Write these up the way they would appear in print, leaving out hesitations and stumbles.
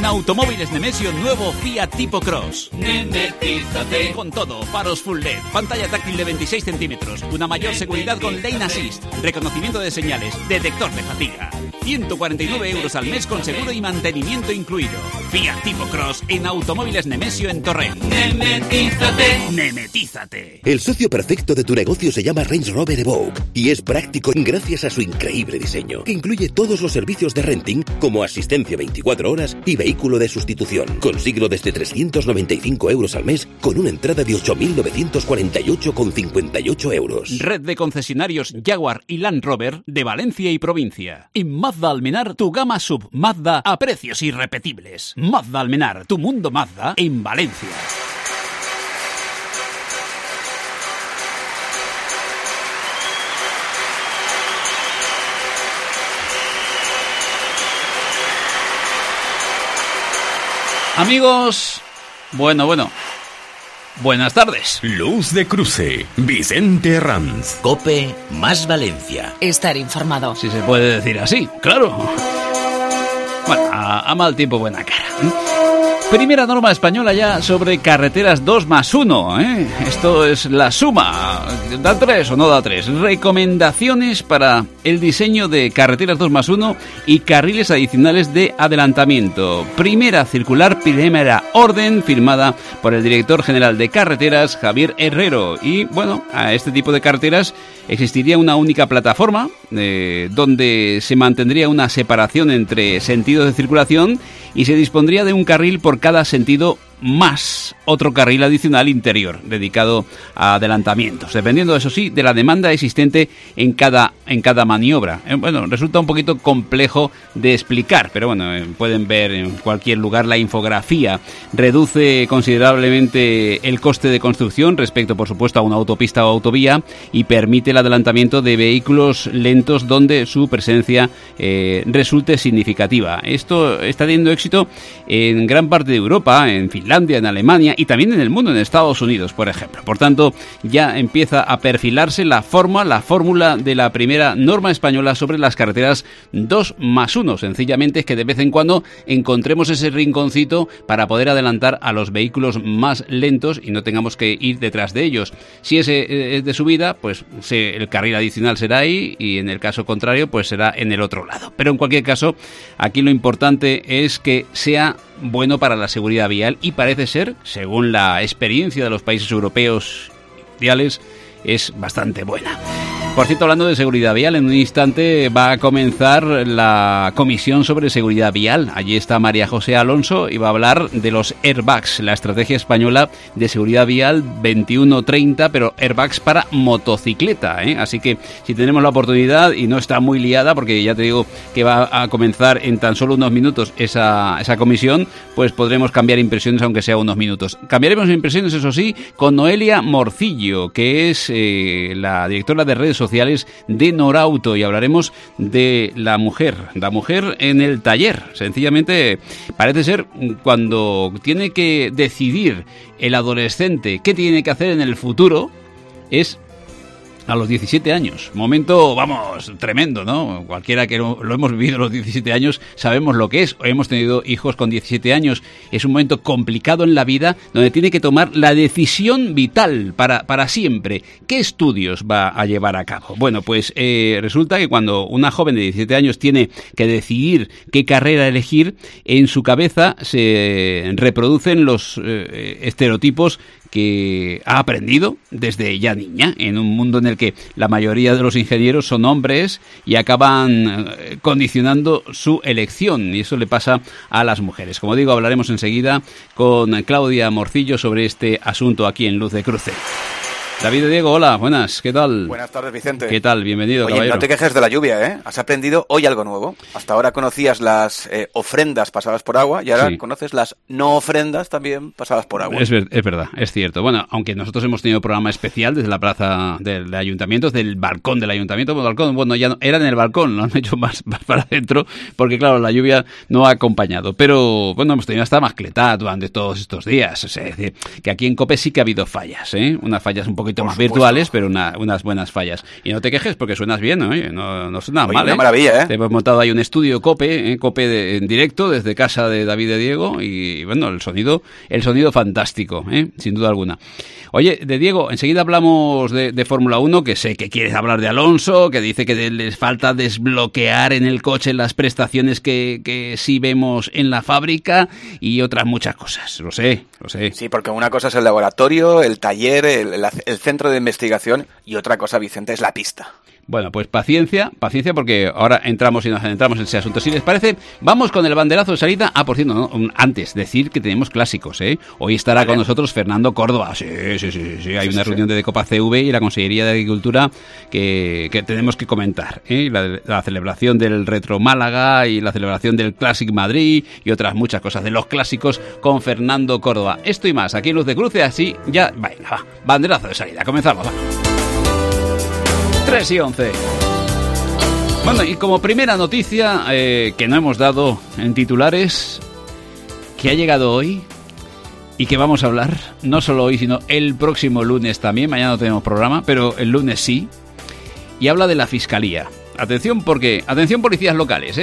Automóviles Nemesio, nuevo Fiat Tipo Cross. Nemetízate. Con todo, faros full LED, pantalla táctil de 26 centímetros, una mayor seguridad con Lane Assist, reconocimiento de señales, detector de fatiga. 149 euros al mes con seguro y mantenimiento incluido. Fiat Tipo Cross en Automóviles Nemesio en Torrent. Nemetízate. Nemetízate. El socio perfecto de tu negocio se llama Range Rover Evoque y es práctico gracias a su increíble diseño, que incluye todos los servicios de renting como asistencia 24 horas y vehículo de sustitución. Consíguelo desde 395 euros al mes con una entrada de 8.948,58 euros. Red de concesionarios Jaguar y Land Rover de Valencia y provincia. En Mazda Almenar, tu gama sub Mazda a precios irrepetibles. Mazda Almenar, tu mundo Mazda en Valencia. Amigos, bueno, buenas tardes. Luz de Cruce, Vicente Herranz. COPE más Valencia. Estar informado. Si se puede decir así, claro. Bueno, a mal tiempo buena cara. Primera norma española ya sobre carreteras 2+1, ¿eh? Esto es la suma. ¿Da 3 o no da 3? Recomendaciones para el diseño de carreteras 2+1 y carriles adicionales de adelantamiento. Primera circular, primera orden, firmada por el director general de carreteras, Javier Herrero. Y bueno, a este tipo de carreteras existiría una única plataforma donde se mantendría una separación entre sentidos de circulación y se dispondría de un carril por cada sentido más otro carril adicional interior dedicado a adelantamientos, dependiendo, eso sí, de la demanda existente en cada maniobra. Bueno, resulta un poquito complejo de explicar, pero bueno, pueden ver en cualquier lugar la infografía. Reduce considerablemente el coste de construcción respecto, por supuesto, a una autopista o autovía y permite el adelantamiento de vehículos lentos donde su presencia resulte significativa. Esto está teniendo éxito en gran parte de Europa, en Finlandia, en Alemania y también en el mundo, en Estados Unidos, por ejemplo. Por tanto, ya empieza a perfilarse la fórmula de la primera norma española sobre las carreteras 2+1. Sencillamente es que de vez en cuando encontremos ese rinconcito para poder adelantar a los vehículos más lentos y no tengamos que ir detrás de ellos. Si ese es de subida, pues el carril adicional será ahí y en el caso contrario, pues será en el otro lado. Pero en cualquier caso, aquí lo importante es que sea bueno para la seguridad vial y parece ser, según la experiencia de los países europeos ideales, es bastante buena. Por cierto, hablando de seguridad vial, en un instante va a comenzar la Comisión sobre Seguridad Vial. Allí está María José Alonso y va a hablar de los airbags, la estrategia española de seguridad vial 21-30, pero airbags para motocicleta, ¿eh? Así que si tenemos la oportunidad y no está muy liada, porque ya te digo que va a comenzar en tan solo unos minutos esa comisión, pues podremos cambiar impresiones aunque sea unos minutos. Cambiaremos impresiones, eso sí, con Noelia Morcillo, que es la directora de redes sociales de Norauto, y hablaremos de la mujer en el taller. Sencillamente parece ser cuando tiene que decidir el adolescente qué tiene que hacer en el futuro, es a los 17 años. Momento, vamos, tremendo, ¿no? Cualquiera que lo hemos vivido a los 17 años sabemos lo que es, o hemos tenido hijos con 17 años. Es un momento complicado en la vida donde tiene que tomar la decisión vital para siempre. ¿Qué estudios va a llevar a cabo? Bueno, pues resulta que cuando una joven de 17 años tiene que decidir qué carrera elegir, en su cabeza se reproducen los estereotipos que ha aprendido desde ya niña, en un mundo en el que la mayoría de los ingenieros son hombres y acaban condicionando su elección, y eso le pasa a las mujeres. Como digo, hablaremos enseguida con Claudia Morcillo sobre este asunto aquí en Luz de Cruce. David de Diego, hola, buenas, ¿qué tal? Buenas tardes, Vicente. ¿Qué tal? Bienvenido, Oye, caballero. no te quejes de la lluvia, ¿eh? Has aprendido hoy algo nuevo. Hasta ahora conocías las ofrendas pasadas por agua y ahora sí conoces las no ofrendas también pasadas por agua. Es verdad, es cierto. Bueno, aunque nosotros hemos tenido programa especial desde la plaza del ayuntamiento, desde el balcón del ayuntamiento, bueno, ya no, era en el balcón, lo han hecho más para adentro, porque claro, la lluvia no ha acompañado. Pero bueno, hemos tenido hasta mascletá durante todos estos días. Es decir, que aquí en COPE sí que ha habido fallas, ¿eh? Unas fallas un poquito poquito más virtuales, pero unas buenas fallas. Y no te quejes porque suenas bien, ¿no? No suena mal, una maravilla, ¿eh? Te hemos montado ahí un estudio COPE en directo desde casa de David de Diego y bueno, el sonido fantástico, sin duda alguna. Oye, de Diego, enseguida hablamos de Fórmula 1, que sé que quieres hablar de Alonso, que dice que les falta desbloquear en el coche las prestaciones que sí vemos en la fábrica y otras muchas cosas. Lo sé. Sí, porque una cosa es el laboratorio, el taller, el centro de investigación y otra cosa, Vicente, es la pista. Bueno, pues paciencia, porque ahora nos adentramos en ese asunto. Si les parece, vamos con el banderazo de salida. Por cierto, no, antes, decir que tenemos clásicos, ¿eh? Hoy estará con nosotros Fernando Córdoba. Sí. Hay una reunión de Copa CV y la Consellería de Agricultura que tenemos que comentar, ¿eh? La celebración del Retro Málaga y la celebración del Clásic Madrid y otras muchas cosas de los clásicos con Fernando Córdoba. Esto y más, aquí en Luz de Cruce, así ya, venga, va, banderazo de salida, comenzamos, va. 3 y 11. Bueno, y como primera noticia que no hemos dado en titulares, que ha llegado hoy y que vamos a hablar, no solo hoy, sino el próximo lunes también. Mañana no tenemos programa, pero el lunes sí. Y habla de la Fiscalía. Atención policías locales,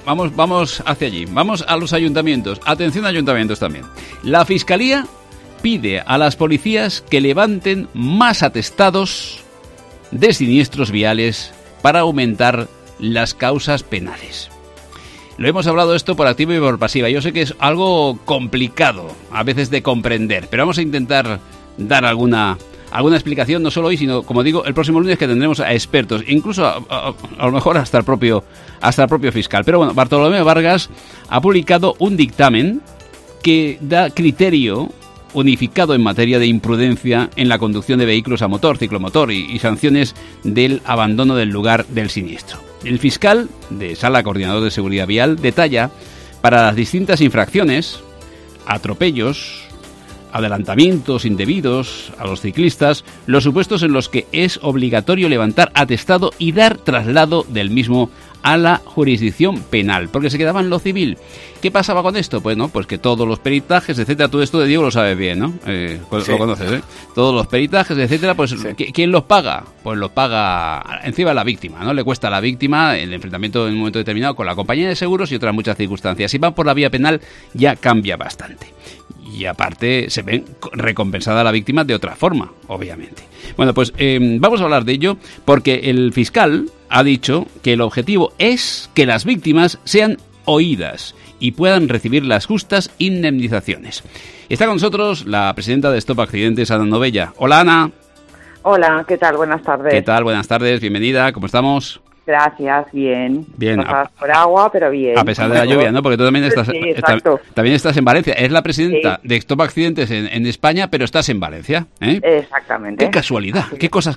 Vamos hacia allí. Vamos a los ayuntamientos. Atención ayuntamientos también. La Fiscalía pide a las policías que levanten más atestados de siniestros viales para aumentar las causas penales. Lo hemos hablado esto por activa y por pasiva. Yo sé que es algo complicado a veces de comprender, pero vamos a intentar dar alguna explicación, no solo hoy, sino, como digo, el próximo lunes, que tendremos a expertos, incluso a lo mejor hasta el propio fiscal. Pero bueno, Bartolomé Vargas ha publicado un dictamen que da criterio unificado en materia de imprudencia en la conducción de vehículos a motor, ciclomotor y sanciones del abandono del lugar del siniestro. El fiscal de Sala Coordinador de Seguridad Vial detalla para las distintas infracciones, atropellos, adelantamientos indebidos a los ciclistas, los supuestos en los que es obligatorio levantar atestado y dar traslado del mismo a la jurisdicción penal, porque se quedaba en lo civil. ¿Qué pasaba con esto? Pues no, pues que todos los peritajes, etcétera, todo esto de Diego lo sabes bien, ¿no? Sí. Lo conoces, ¿eh? Todos los peritajes, etcétera, pues sí. ¿Quién los paga? Pues los paga encima la víctima, ¿no? Le cuesta a la víctima el enfrentamiento en un momento determinado con la compañía de seguros y otras muchas circunstancias. Si van por la vía penal ya cambia bastante. Y aparte se ven recompensada a la víctima de otra forma, obviamente. Bueno, pues vamos a hablar de ello porque el fiscal ha dicho que el objetivo es que las víctimas sean oídas y puedan recibir las justas indemnizaciones. Está con nosotros la presidenta de Stop Accidentes, Ana Novella. Hola, Ana. Hola, ¿qué tal? Buenas tardes. ¿Qué tal? Buenas tardes, bienvenida, ¿cómo estamos? Gracias, bien. Bien. Por agua, pero bien. A pesar de la lluvia, ¿no? Porque tú también estás, sí, también estás en Valencia. Eres la presidenta sí. de Stop Accidentes en España, pero estás en Valencia, ¿eh? Exactamente. Qué casualidad. ¿Qué cosas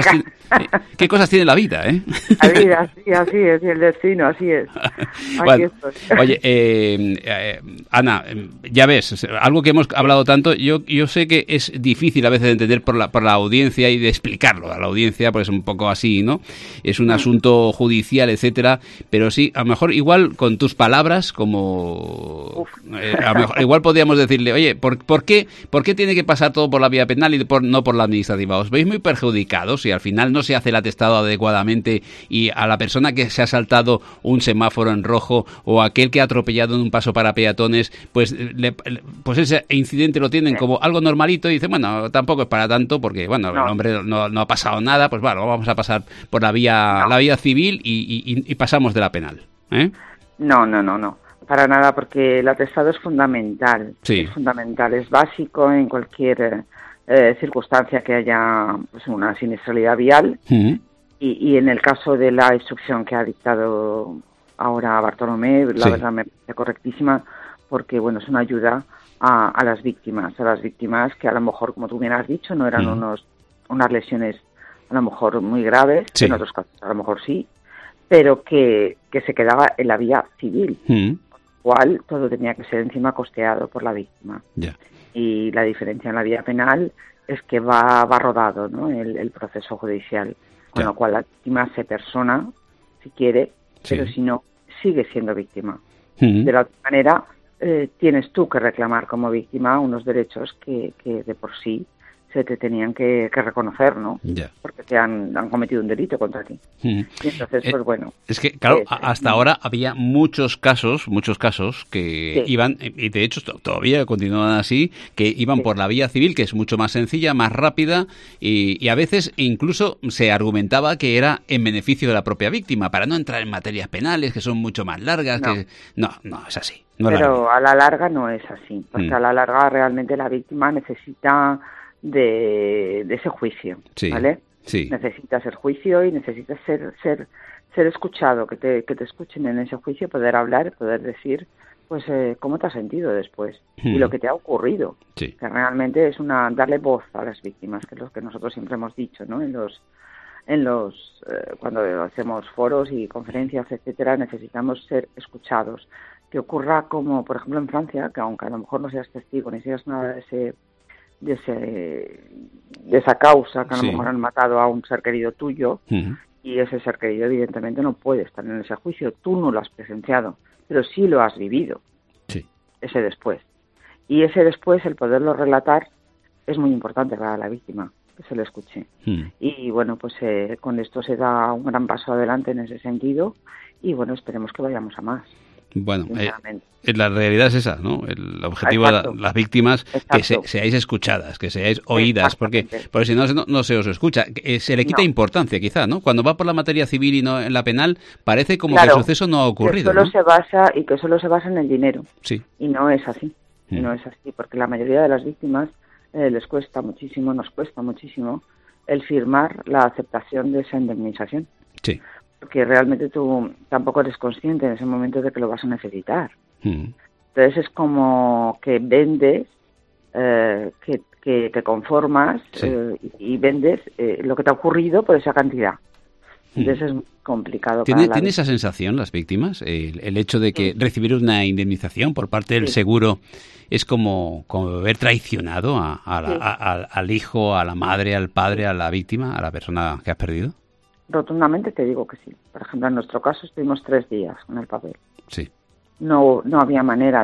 tiene la vida, eh? La vida, sí, así es. Y el destino, así es. Bueno, oye, Ana, ya ves, algo que hemos hablado tanto, yo sé que es difícil a veces de entender por la audiencia y de explicarlo a la audiencia, porque es un poco así, ¿no? Es un asunto judicial, etcétera, pero sí, a lo mejor igual con tus palabras, como a lo mejor, igual podríamos decirle, oye, ¿por qué tiene que pasar todo por la vía penal y no por la administrativa? ¿Os veis muy perjudicados si al final no se hace el atestado adecuadamente y a la persona que se ha saltado un semáforo en rojo o aquel que ha atropellado en un paso para peatones, pues ese incidente lo tienen como algo normalito y dicen, bueno, tampoco es para tanto porque, bueno, el hombre no ha pasado nada, pues bueno, vamos a pasar por la vía civil y pasamos de la penal, ¿eh? No, para nada, porque el atestado es fundamental. Sí. Es fundamental, es básico en cualquier circunstancia que haya pues, una siniestralidad vial. Uh-huh. Y en el caso de la instrucción que ha dictado ahora Bartolomé, la verdad me parece correctísima, porque bueno, es una ayuda a las víctimas que a lo mejor, como tú bien has dicho, no eran unas lesiones a lo mejor muy graves, sí. En otros casos a lo mejor sí, pero que se quedaba en la vía civil, cual todo tenía que ser encima costeado por la víctima. Yeah. Y la diferencia en la vía penal es que va rodado, ¿no? el proceso judicial, con lo cual la víctima se persona, si quiere, pero si no, sigue siendo víctima. De la otra manera, tienes tú que reclamar como víctima unos derechos que de por sí se te tenían que reconocer, ¿no? Ya. Porque te han cometido un delito contra ti. Y entonces, pues bueno. Es que, claro, hasta ahora había muchos casos que iban, y de hecho todavía continúan así, que iban por la vía civil, que es mucho más sencilla, más rápida, y a veces incluso se argumentaba que era en beneficio de la propia víctima, para no entrar en materias penales, que son mucho más largas. No, es así. Pero a la larga no es así, porque a la larga realmente la víctima necesita de ese juicio, ¿vale? Sí. Necesitas el juicio y necesitas ser escuchado, que te escuchen en ese juicio, poder hablar, poder decir, pues, cómo te has sentido después y lo que te ha ocurrido. Sí. Que realmente es darle voz a las víctimas, que es lo que nosotros siempre hemos dicho, ¿no? Cuando hacemos foros y conferencias, etcétera, necesitamos ser escuchados. Que ocurra como, por ejemplo, en Francia, que aunque a lo mejor no seas testigo ni seas nada de esa causa, que a lo mejor han matado a un ser querido tuyo, y ese ser querido evidentemente no puede estar en ese juicio, tú no lo has presenciado, pero sí lo has vivido, ese después. Y ese después, el poderlo relatar, es muy importante para la víctima, que se le escuche. Y bueno, pues con esto se da un gran paso adelante en ese sentido, y bueno, esperemos que vayamos a más. Bueno, la realidad es esa, ¿no? El objetivo de las víctimas, que seáis escuchadas, que seáis oídas, porque si no se os escucha. Se le quita importancia, quizá, ¿no? Cuando va por la materia civil y no en la penal, parece como que el suceso no ha ocurrido. Que solo se basa en el dinero. Sí. Y no es así. Y no es así, porque la mayoría de las víctimas nos cuesta muchísimo el firmar la aceptación de esa indemnización. Sí. Porque realmente tú tampoco eres consciente en ese momento de que lo vas a necesitar. Entonces es como que vendes, que te conformas y vendes lo que te ha ocurrido por esa cantidad. Entonces es muy complicado. ¿Tiene esa sensación las víctimas? El hecho de que recibir una indemnización por parte del seguro es como haber traicionado al hijo, a la madre, al padre, a la víctima, a la persona que has perdido. Rotundamente te digo que sí. Por ejemplo, en nuestro caso estuvimos 3 días con el papel. Sí. No había manera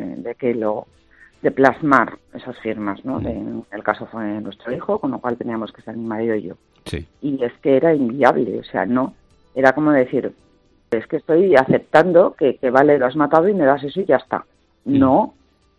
de plasmar esas firmas, ¿no? El caso fue nuestro hijo, con lo cual teníamos que estar mi marido y yo. Sí. Y es que era inviable, o sea, no. Era como decir, es que estoy aceptando que vale, lo has matado y me das eso y ya está. No.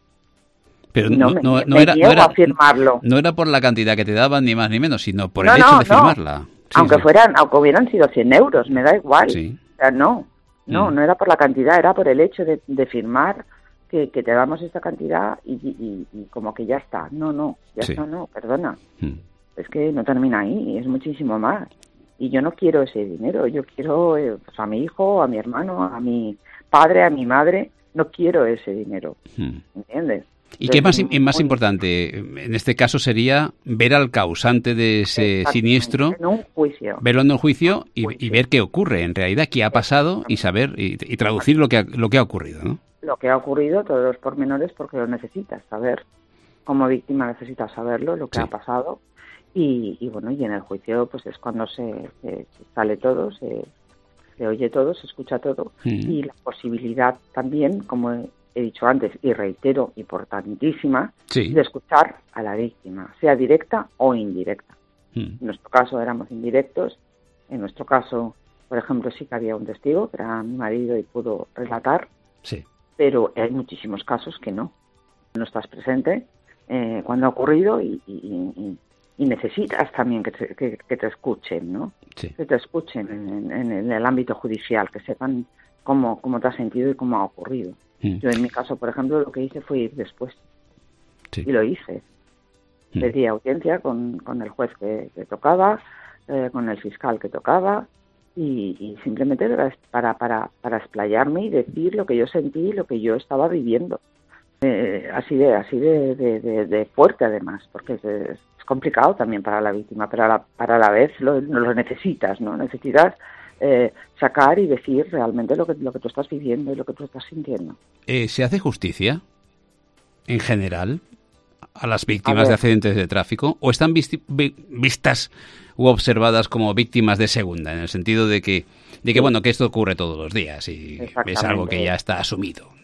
Pero me niego a firmarlo. No era por la cantidad que te daban, ni más ni menos, sino por el hecho de firmarla. Aunque hubieran sido 100 euros, me da igual. Sí. O sea, no era por la cantidad, era por el hecho de firmar que te damos esta cantidad y como que ya está. No, perdona. Es que no termina ahí, es muchísimo más. Y yo no quiero ese dinero, yo quiero pues a mi hijo, a mi hermano, a mi padre, a mi madre, no quiero ese dinero. ¿Entiendes? ¿Y qué más importante en este caso sería ver al causante de ese siniestro, en un juicio, verlo en un juicio y ver qué ocurre en realidad, qué ha pasado y saber y traducir lo que ha ocurrido, ¿no? Lo que ha ocurrido, todos los pormenores, porque lo necesitas saber. Como víctima necesitas saberlo, lo que ha pasado y bueno, y en el juicio pues es cuando se sale todo, se oye todo, se escucha todo y la posibilidad también, como he dicho antes y reitero, importantísima, de escuchar a la víctima, sea directa o indirecta. En nuestro caso éramos indirectos, en nuestro caso, por ejemplo, sí que había un testigo, que era mi marido y pudo relatar, pero hay muchísimos casos que no estás presente cuando ha ocurrido y necesitas también que te escuchen, ¿no? Que te escuchen en el ámbito judicial, que sepan cómo te has sentido y cómo ha ocurrido. Yo en mi caso, por ejemplo, lo que hice fue ir después. Y lo hice. Pedí audiencia con el juez que tocaba, con el fiscal que tocaba, y simplemente para explayarme y decir lo que yo sentí, lo que yo estaba viviendo. Así de fuerte además, porque es complicado también para la víctima, pero para la vez lo necesitas, ¿no? Necesitas sacar y decir realmente lo que tú estás viviendo y lo que tú estás sintiendo. ¿Se hace justicia en general a las víctimas de accidentes de tráfico o están vistas u observadas como víctimas de segunda, en el sentido de que bueno, que esto ocurre todos los días y es algo que ya está asumido, ¿no?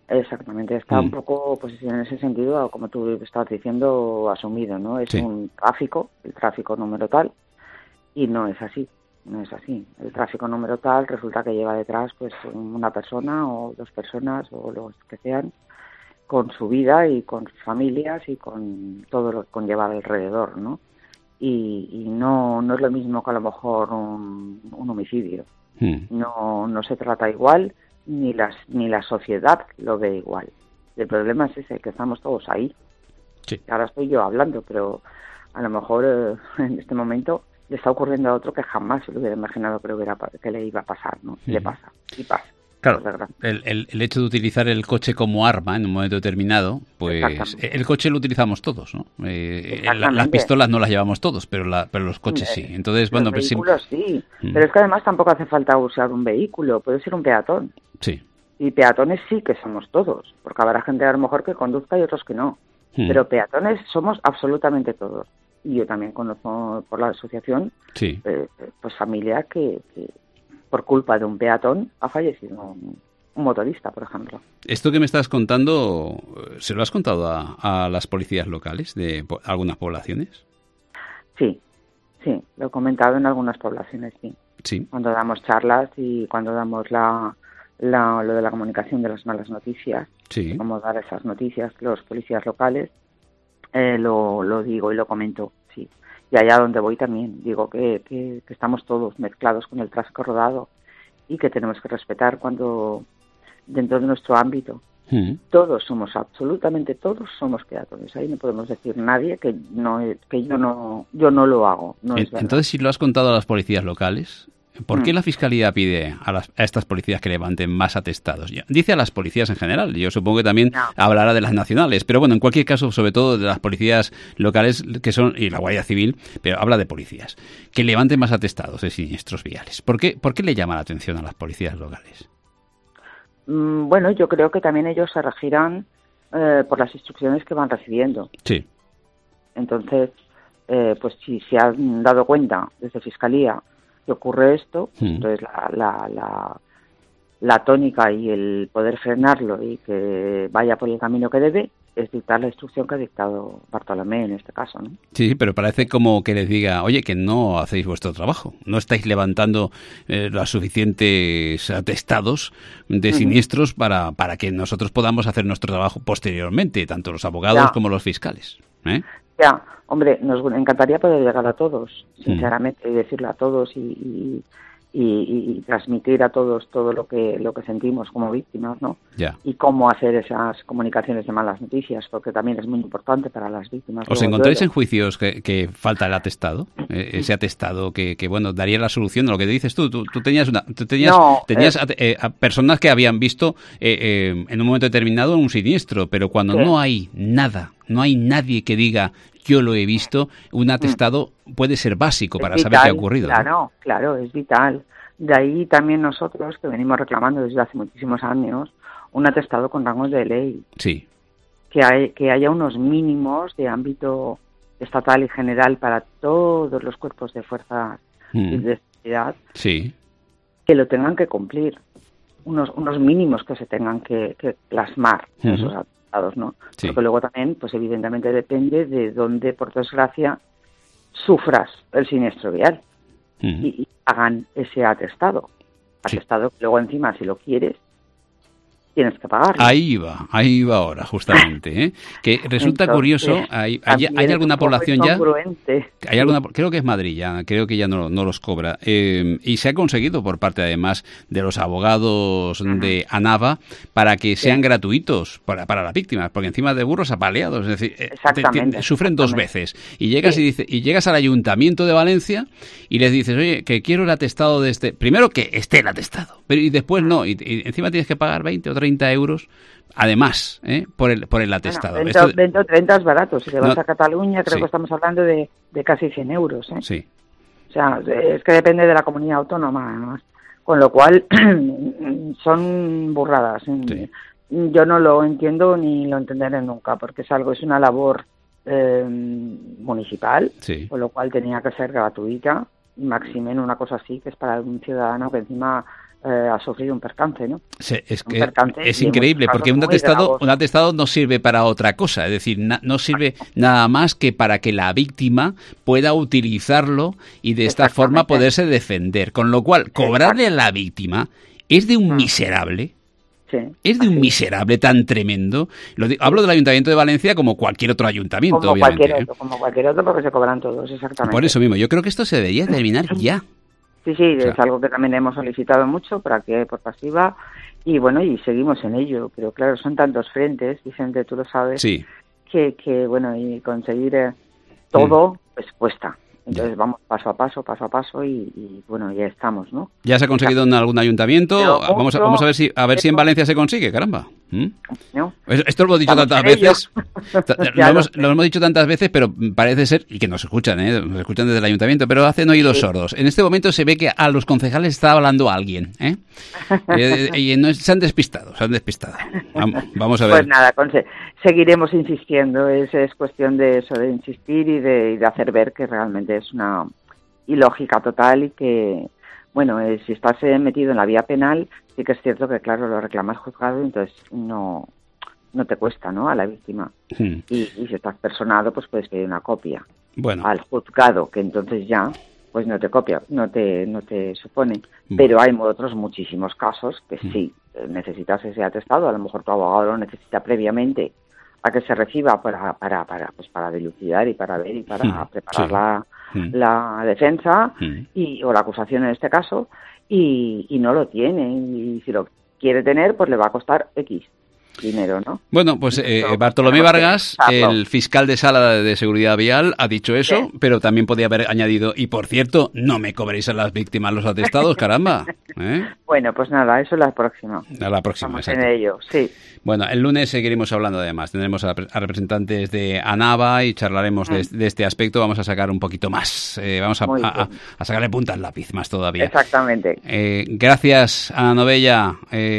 Exactamente, está un poco, pues en ese sentido, como tú estabas diciendo, asumido, ¿no? Es un tráfico, el tráfico número tal, y no es así. El tráfico número tal resulta que lleva detrás pues una persona o 2 personas o los que sean, con su vida y con sus familias y con todo lo que conlleva alrededor, ¿no? Y no es lo mismo que a lo mejor un homicidio. No se trata igual, ni la sociedad lo ve igual. El problema es ese, que estamos todos ahí. Sí. Ahora estoy yo hablando, pero a lo mejor en este momento le está ocurriendo a otro que jamás se lo hubiera imaginado que le iba a pasar, ¿no? Le pasa, y pasa. Claro, el hecho de utilizar el coche como arma en un momento determinado, pues el coche lo utilizamos todos, ¿no? Las pistolas no las llevamos todos, pero los coches sí. Entonces, bueno, los vehículos sí, pero es que además tampoco hace falta usar un vehículo, puede ser un peatón. Sí. Y peatones sí que somos todos, porque habrá gente a lo mejor que conduzca y otros que no. Pero peatones somos absolutamente todos. Y yo también conozco por la asociación, pues familia que por culpa de un peatón ha fallecido un motorista, por ejemplo. Esto que me estás contando, ¿se lo has contado a las policías locales de algunas poblaciones? Sí, lo he comentado en algunas poblaciones, sí. Cuando damos charlas y cuando damos lo de la comunicación de las malas noticias, cómo dar esas noticias, los policías locales, lo digo y lo comento, sí. Y allá donde voy también digo que estamos todos mezclados con el tráfico rodado y que tenemos que respetar cuando dentro de nuestro ámbito todos somos, absolutamente todos somos peatones. Ahí no podemos decir nadie que yo no lo hago. No es verdad. Entonces, si lo has contado a las policías locales, ¿por qué la Fiscalía pide a estas policías que levanten más atestados? Dice a las policías en general, yo supongo que también hablará de las nacionales, pero bueno, en cualquier caso, sobre todo de las policías locales que son, y la Guardia Civil, pero habla de policías, que levanten más atestados de siniestros viales. ¿Por qué le llama la atención a las policías locales? Bueno, yo creo que también ellos se regirán por las instrucciones que van recibiendo. Sí. Entonces, pues si se han dado cuenta desde Fiscalía que ocurre esto, entonces la tónica y el poder frenarlo y que vaya por el camino que debe es dictar la instrucción que ha dictado Bartolomé en este caso, ¿no? Sí, pero parece como que les diga, oye, que no hacéis vuestro trabajo, no estáis levantando los suficientes atestados de siniestros para que nosotros podamos hacer nuestro trabajo posteriormente, tanto los abogados como los fiscales. Ya, hombre, nos encantaría poder llegar a todos, sinceramente, y decirle a todos y transmitir a todos todo lo que sentimos como víctimas, ¿no? Ya. Y cómo hacer esas comunicaciones de malas noticias, porque también es muy importante para las víctimas. ¿Os encontráis en juicios que falta el atestado? Ese atestado que bueno, daría la solución a lo que dices tú. Tú tenías personas que habían visto en un momento determinado un siniestro, pero cuando no hay nada, no hay nadie que diga yo lo he visto, un atestado puede ser básico para saber qué ha ocurrido. Claro, es vital. De ahí también nosotros, que venimos reclamando desde hace muchísimos años, un atestado con rangos de ley. Sí. Que haya unos mínimos de ámbito estatal y general para todos los cuerpos de fuerza y de seguridad. Sí. Que lo tengan que cumplir. Unos mínimos que se tengan que plasmar en esos atestados, ¿no? Sí. Porque luego también, pues evidentemente depende de dónde, por desgracia, sufras el siniestro vial y hagan ese atestado. Atestado que luego encima, si lo quieres, tienes que pagarlo. Ahí va ahora, justamente, ¿eh? Que resulta curioso, ¿hay alguna población ya? Creo que es Madrid ya, creo que ya no los cobra. Y se ha conseguido por parte, además, de los abogados de ANAVA para que sean gratuitos para las víctimas, porque encima de burros apaleados, es decir, sufren dos veces. Y llegas al Ayuntamiento de Valencia y les dices, oye, que quiero el atestado de este. Primero que esté el atestado, pero y después no, y encima tienes que pagar 20 o 30 euros, además, por el atestado. Bueno, 20 o 30 es barato. Si te vas a Cataluña, creo que estamos hablando de casi 100 euros. Sí. O sea, es que depende de la comunidad autónoma, además. Con lo cual, son burradas. Sí. Yo no lo entiendo ni lo entenderé nunca, porque es una labor municipal, con lo cual tenía que ser gratuita, y máxime en una cosa así, que es para un ciudadano que encima ha sufrido un percance, ¿no? Sí, es increíble, porque un atestado no sirve para otra cosa, es decir, no sirve nada más que para que la víctima pueda utilizarlo y de esta forma poderse defender, con lo cual cobrarle a la víctima es de un miserable. Sí, es de un miserable tan tremendo. Hablo del Ayuntamiento de Valencia como cualquier otro ayuntamiento, como obviamente. Como cualquier otro, porque se cobran todos, exactamente. Por eso mismo, yo creo que esto se debería terminar ya. Sí, es algo que también hemos solicitado mucho por pasiva, y bueno, y seguimos en ello. Pero claro, son tantos frentes, Vicente, tú lo sabes, que bueno, y conseguir todo, pues cuesta. Entonces vamos paso a paso y bueno, ya estamos, ¿no? ¿Ya se ha conseguido en algún ayuntamiento? Vamos a ver si en Valencia se consigue, caramba. No. Esto lo hemos dicho tantas veces. Lo hemos dicho tantas veces, pero parece ser, y que nos escuchan desde el ayuntamiento, pero hacen oídos sordos. En este momento se ve que a los concejales está hablando alguien, y se han despistado. Vamos a ver. Pues nada, seguiremos insistiendo. Es cuestión de eso, de insistir y de hacer ver que realmente es una ilógica total y que, bueno, si estás metido en la vía penal, sí que es cierto que, claro, lo reclamas juzgado y entonces no te cuesta, ¿no?, a la víctima. Y si estás personado, pues puedes pedir una copia al juzgado, que entonces ya pues no te copia, no te supone. Pero hay otros muchísimos casos que sí necesitas ese atestado. A lo mejor tu abogado lo necesita previamente a que se reciba para dilucidar y para ver y para preparar la defensa o la acusación en este caso, y no lo tiene, y si lo quiere tener, pues le va a costar X dinero, ¿no? Bueno, pues Bartolomé Vargas, el fiscal de Sala de Seguridad Vial, ha dicho eso, pero también podía haber añadido, y por cierto, no me cobréis a las víctimas los atestados, caramba. Bueno, pues nada, eso es la próxima. A la próxima, exacto. En ello, sí. Bueno, el lunes seguiremos hablando, además. Tendremos a representantes de ANAVA y charlaremos de este aspecto. Vamos a sacar un poquito más. Vamos a sacarle punta al lápiz más todavía. Exactamente. Gracias, Ana Novella.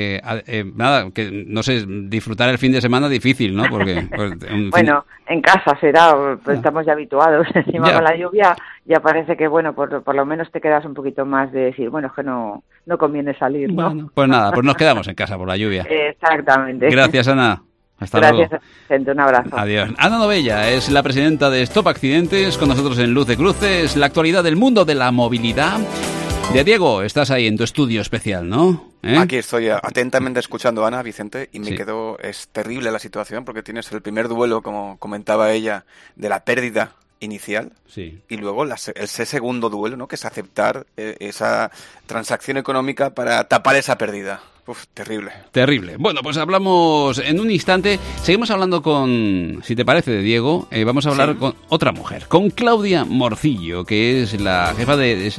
Nada, que no sé, disfrutar el fin de semana difícil, ¿no? Porque bueno, en casa será, pues estamos ya habituados. Encima con la lluvia ya parece que, bueno, por lo menos te quedas un poquito más de decir, bueno, es que no conviene salir, ¿no? Bueno, pues nada, pues nos quedamos en casa por la lluvia. Exactamente. Gracias, Ana. Hasta luego. Gracias, gente. Un abrazo. Adiós. Ana Novella es la presidenta de Stop Accidentes, con nosotros en Luz de Cruces, la actualidad del mundo de la movilidad. Ya, Diego, estás ahí en tu estudio especial, ¿no? Aquí estoy atentamente escuchando a Ana, Vicente, y me quedo, es terrible la situación, porque tienes el primer duelo, como comentaba ella, de la pérdida inicial, y luego ese segundo duelo, ¿no?, que es aceptar esa transacción económica para tapar esa pérdida. Uf, terrible. Terrible. Bueno, pues hablamos en un instante. Seguimos hablando si te parece, Diego, vamos a hablar con otra mujer, con Claudia Morcillo, que es la jefa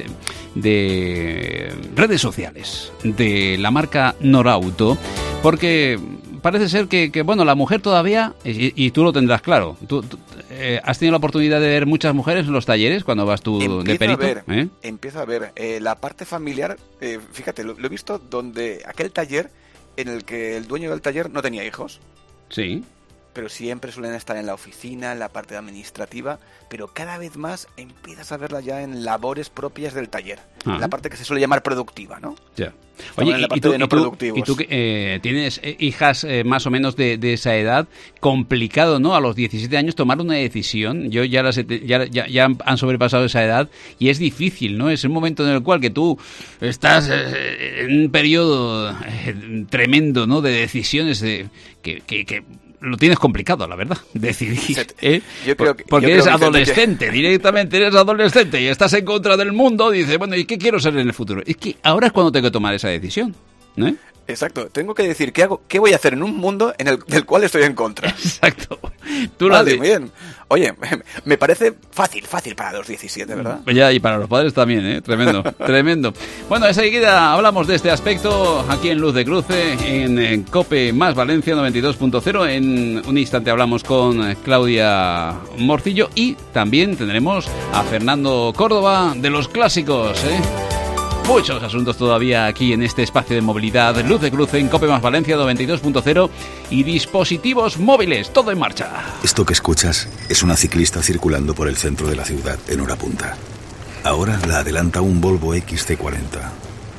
de redes sociales de la marca Norauto, porque parece ser que bueno, la mujer todavía, y tú lo tendrás claro, tú has tenido la oportunidad de ver muchas mujeres en los talleres cuando vas tú de perito. Empiezo a ver la parte familiar, fíjate, lo he visto donde aquel taller en el que el dueño del taller no tenía hijos. Sí. Pero siempre suelen estar en la oficina, en la parte administrativa, pero cada vez más empiezas a verla ya en labores propias del taller, la parte que se suele llamar productiva, ¿no? Ya. Oye, ¿y tú tienes hijas más o menos de esa edad? Complicado, ¿no? A los 17 años tomar una decisión. Yo ya han sobrepasado esa edad y es difícil, ¿no? Es un momento en el cual que tú estás en un periodo tremendo, ¿no? De decisiones que lo tienes complicado, la verdad, decidir, porque eres adolescente, directamente eres adolescente y estás en contra del mundo, dices, bueno, ¿y qué quiero ser en el futuro? Es que ahora es cuando tengo que tomar esa decisión, ¿no? Exacto, tengo que decir qué voy a hacer en un mundo del cual estoy en contra. Exacto. Tú lo has dicho. Muy bien. Oye, me parece fácil para los 17, ¿verdad? Ya, y para los padres también, ¿eh? Tremendo, tremendo. Bueno, enseguida hablamos de este aspecto aquí en Luz de Cruce, en COPE más Valencia 92.0. En un instante hablamos con Claudia Morcillo y también tendremos a Fernando Córdoba de los clásicos, ¿eh? Muchos asuntos todavía aquí en este espacio de movilidad. Luz de Cruce en COPE más Valencia 92.0 y dispositivos móviles, todo en marcha. Esto que escuchas es una ciclista circulando por el centro de la ciudad en hora punta. Ahora la adelanta un Volvo XC40.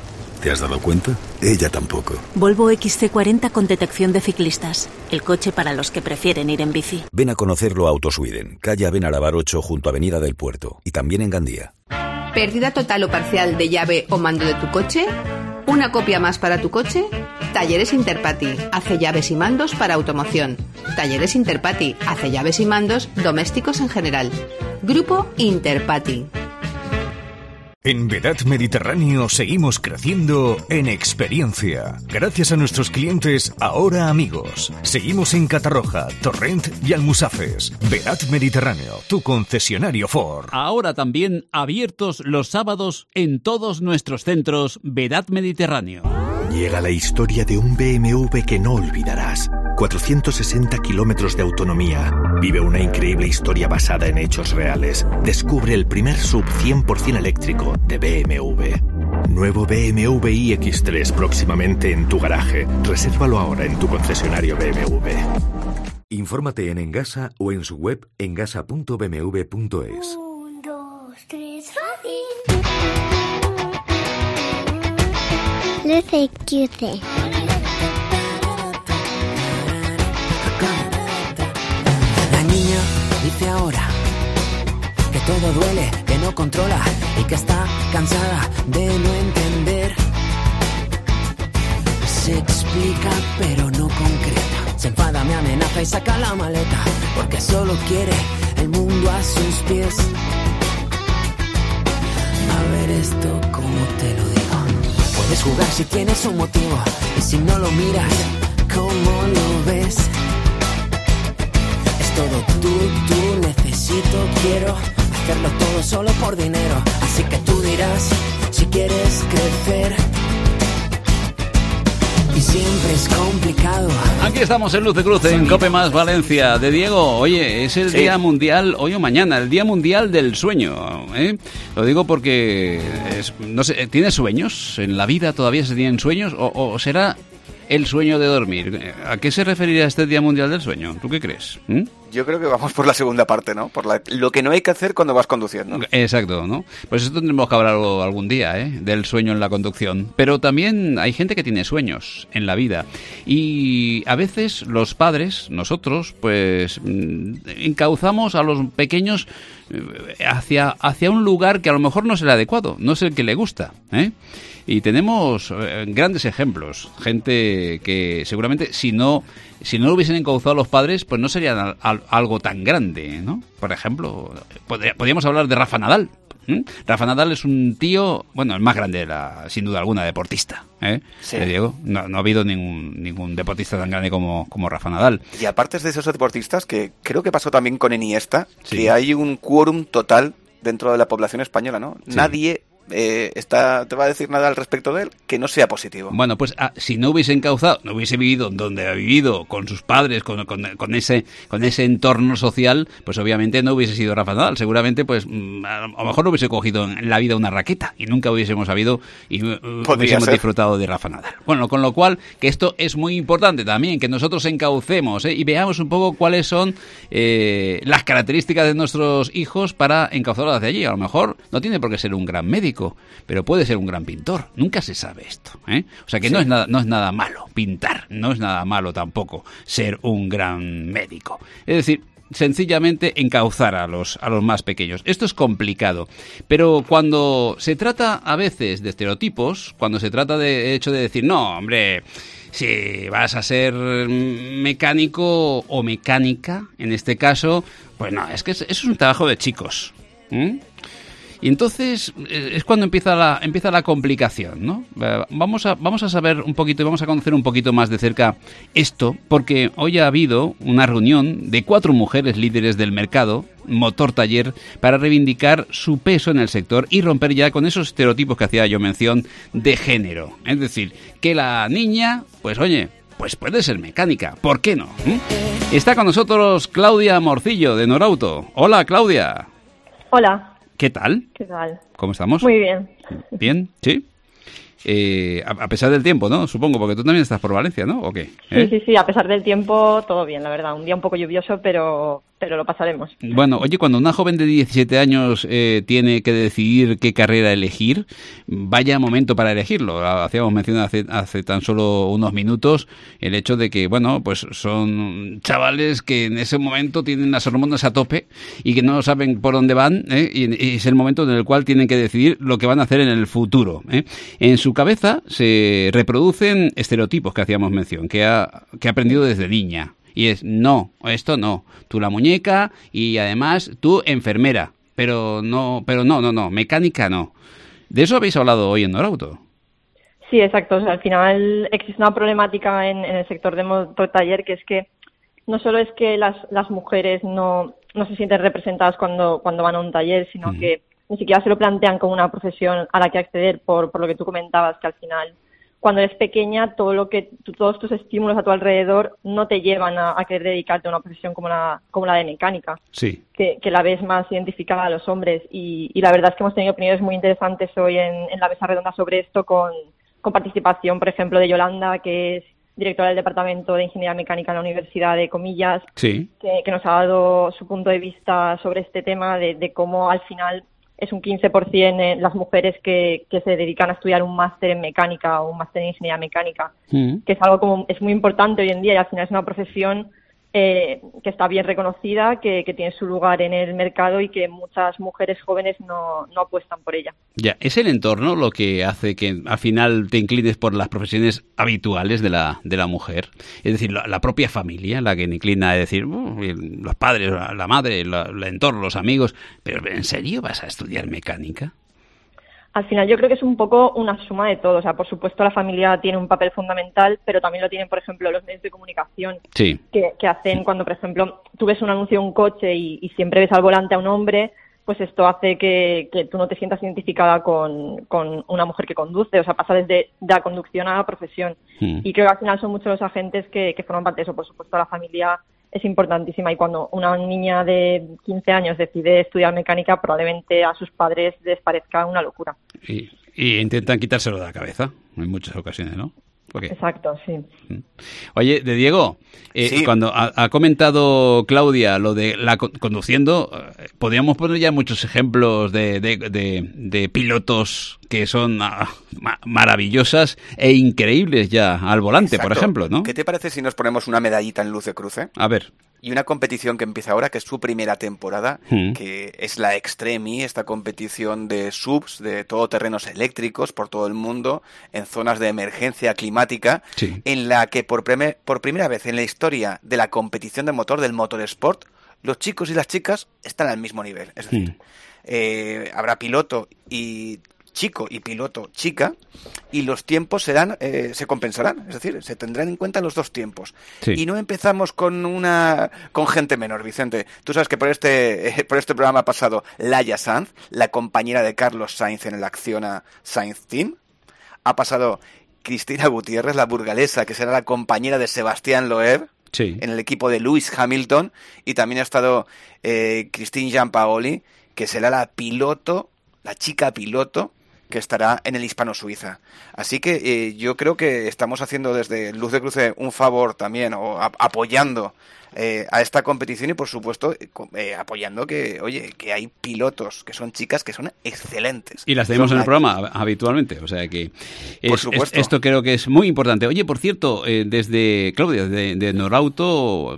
¿Te has dado cuenta? Ella tampoco. Volvo XC40 con detección de ciclistas. El coche para los que prefieren ir en bici. Ven a conocerlo a Autosweden, calle Benarabar 8 junto a Avenida del Puerto. Y también en Gandía. ¿Pérdida total o parcial de llave o mando de tu coche? ¿Una copia más para tu coche? Talleres Interpati. Hace llaves y mandos para automoción. Talleres Interpati. Hace llaves y mandos domésticos en general. Grupo Interpati. En Vedat Mediterráneo seguimos creciendo en experiencia. Gracias a nuestros clientes, ahora amigos. Seguimos en Catarroja, Torrent y Almusafes. Vedat Mediterráneo, tu concesionario Ford. Ahora también abiertos los sábados en todos nuestros centros Vedat Mediterráneo. Llega la historia de un BMW que no olvidarás. 460 kilómetros de autonomía. Vive una increíble historia basada en hechos reales. Descubre el primer sub 100% eléctrico de BMW. Nuevo BMW iX3 próximamente en tu garaje. Resérvalo ahora en tu concesionario BMW. Infórmate en Engasa o en su web engasa.bmw.es. 1, 2, 3, fácil. Luce Cute. La niña dice ahora que todo duele, que no controla y que está cansada de no entender. Se explica pero no concreta. Se enfada, me amenaza y saca la maleta porque solo quiere el mundo a sus pies. A ver esto, ¿cómo te lo digo? Puedes jugar si tienes un motivo y si no lo miras, ¿cómo lo ves? Es todo tú, necesito, quiero hacerlo todo solo por dinero. Así que tú dirás si quieres crecer. Y siempre es complicado. Aquí estamos en Luz de Cruz, en Cope Más Valencia. De Diego, oye, es el Día Mundial, hoy o mañana, el Día Mundial del Sueño, ¿eh? Lo digo porque, no sé, ¿tienes sueños? ¿En la vida todavía se tienen sueños? ¿O será el sueño de dormir? ¿A qué se referiría este Día Mundial del Sueño? ¿Tú qué crees? Yo creo que vamos por la segunda parte, ¿no? Por lo que no hay que hacer cuando vas conduciendo. Exacto, ¿no? Pues esto tendremos que hablar algún día, ¿eh? Del sueño en la conducción. Pero también hay gente que tiene sueños en la vida. Y a veces los padres, nosotros, pues encauzamos a los pequeños hacia un lugar que a lo mejor no es el adecuado, no es el que le gusta, ¿eh? Y tenemos grandes ejemplos, gente que seguramente si no lo hubiesen encauzado los padres, pues no sería algo tan grande, ¿no? Por ejemplo, podríamos hablar de Rafa Nadal. Rafa Nadal es un tío, bueno, el más grande, sin duda alguna, deportista, ¿eh? Sí. Diego, no ha habido ningún deportista tan grande como Rafa Nadal. Y aparte de esos deportistas, que creo que pasó también con Iniesta, sí, que hay un quórum total dentro de la población española, ¿no? Sí. Nadie te va a decir nada al respecto de él que no sea positivo. Bueno, pues si no hubiese encauzado, no hubiese vivido donde ha vivido, con sus padres, con ese entorno social, pues obviamente no hubiese sido Rafa Nadal. Seguramente, pues a lo mejor no hubiese cogido en la vida una raqueta y nunca hubiésemos sabido y hubiésemos disfrutado de Rafa Nadal. Bueno, con lo cual, que esto es muy importante también, que nosotros encaucemos, y veamos un poco cuáles son las características de nuestros hijos para encauzarlos hacia allí. A lo mejor no tiene por qué ser un gran médico, pero puede ser un gran pintor. Nunca se sabe esto, ¿eh? O sea que sí, no es nada malo pintar, no es nada malo tampoco ser un gran médico. Es decir, sencillamente encauzar a los más pequeños. Esto es complicado, pero cuando se trata a veces de estereotipos, cuando se trata de hecho de decir, no, hombre, si vas a ser mecánico o mecánica, en este caso, pues no, es que eso es un trabajo de chicos, Y entonces es cuando empieza la complicación, ¿no? Vamos a saber un poquito y vamos a conocer un poquito más de cerca esto, porque hoy ha habido una reunión de 4 mujeres líderes del mercado, Motor Taller, para reivindicar su peso en el sector y romper ya con esos estereotipos que hacía yo mención de género. Es decir, que la niña, pues oye, pues puede ser mecánica, ¿por qué no? Está con nosotros Claudia Morcillo, de Norauto. Hola, Claudia. Hola. ¿Qué tal? ¿Qué tal? ¿Cómo estamos? Muy bien. ¿Bien? ¿Sí? A pesar del tiempo, ¿no? Supongo, porque tú también estás por Valencia, ¿no? ¿O qué? Sí, a pesar del tiempo, todo bien, la verdad. Un día un poco lluvioso, pero pero lo pasaremos. Bueno, oye, cuando una joven de 17 años tiene que decidir qué carrera elegir, vaya momento para elegirlo. Hacíamos mención hace tan solo unos minutos el hecho de que, bueno, pues son chavales que en ese momento tienen las hormonas a tope y que no saben por dónde van, y es el momento en el cual tienen que decidir lo que van a hacer en el futuro. En su cabeza se reproducen estereotipos que hacíamos mención, que ha aprendido desde niña. Y es, no, esto no, tú la muñeca y además tú enfermera, pero no, mecánica no. ¿De eso habéis hablado hoy en Norauto? Sí, exacto. O sea, al final existe una problemática en el sector de mototaller, que es que no solo es que las mujeres no se sienten representadas cuando van a un taller, sino que ni siquiera se lo plantean como una profesión a la que acceder por lo que tú comentabas, que al final, cuando eres pequeña, todos tus estímulos a tu alrededor no te llevan a querer dedicarte a una profesión como la de mecánica, sí, que la ves más identificada a los hombres. Y la verdad es que hemos tenido opiniones muy interesantes hoy en la mesa redonda sobre esto, con participación, por ejemplo, de Yolanda, que es directora del Departamento de Ingeniería Mecánica en la Universidad de Comillas, sí, que nos ha dado su punto de vista sobre este tema de cómo al final es un 15% las mujeres que se dedican a estudiar un máster en mecánica o un máster en ingeniería mecánica, que es algo es muy importante hoy en día, y al final es una profesión que está bien reconocida, que tiene su lugar en el mercado y que muchas mujeres jóvenes no apuestan por ella. Ya, ¿es el entorno lo que hace que al final te inclines por las profesiones habituales de la mujer? Es decir, la propia familia la que te inclina a decir, los padres, la madre, el entorno, los amigos, pero ¿en serio vas a estudiar mecánica? Al final yo creo que es un poco una suma de todo. O sea, por supuesto la familia tiene un papel fundamental, pero también lo tienen, por ejemplo, los medios de comunicación, sí, que hacen cuando, por ejemplo, tú ves un anuncio de un coche y siempre ves al volante a un hombre, pues esto hace que tú no te sientas identificada con una mujer que conduce. O sea, pasa desde la conducción a la profesión. Y creo que al final son muchos los agentes que forman parte de eso. Por supuesto la familia es importantísima, y cuando una niña de 15 años decide estudiar mecánica, probablemente a sus padres les parezca una locura. Y intentan quitárselo de la cabeza en muchas ocasiones, ¿no? Okay. Exacto, sí. Oye, de Diego, sí, cuando ha comentado Claudia lo de la conduciendo, podríamos poner ya muchos ejemplos de pilotos que son maravillosas e increíbles ya al volante. Exacto. Por ejemplo, ¿no? ¿Qué te parece si nos ponemos una medallita en Luz de Cruce? A ver. Y una competición que empieza ahora, que es su primera temporada, que es la Extreme, esta competición de subs, de todoterrenos eléctricos por todo el mundo, en zonas de emergencia climática, sí, en la que por primera vez en la historia de la competición de motor, del motorsport, los chicos y las chicas están al mismo nivel. Es decir, habrá piloto y chico y piloto chica, y los tiempos se compensarán, es decir, se tendrán en cuenta los dos tiempos. Sí. Y no empezamos con gente menor, Vicente. Tú sabes que por este programa ha pasado Laia Sanz, la compañera de Carlos Sainz en el Acciona Sainz Team. Ha pasado Cristina Gutiérrez, la burgalesa, que será la compañera de Sebastián Loeb, sí, en el equipo de Lewis Hamilton. Y también ha estado Christine Giampaoli, que será la chica piloto, que estará en el Hispano-Suiza. Así que yo creo que estamos haciendo desde Luz de Cruce un favor también, o apoyando a esta competición, y por supuesto apoyando que hay pilotos que son chicas que son excelentes. Y las tenemos en el programa habitualmente, o sea que por supuesto. Esto creo que es muy importante. Oye, por cierto, desde Claudia, de Norauto,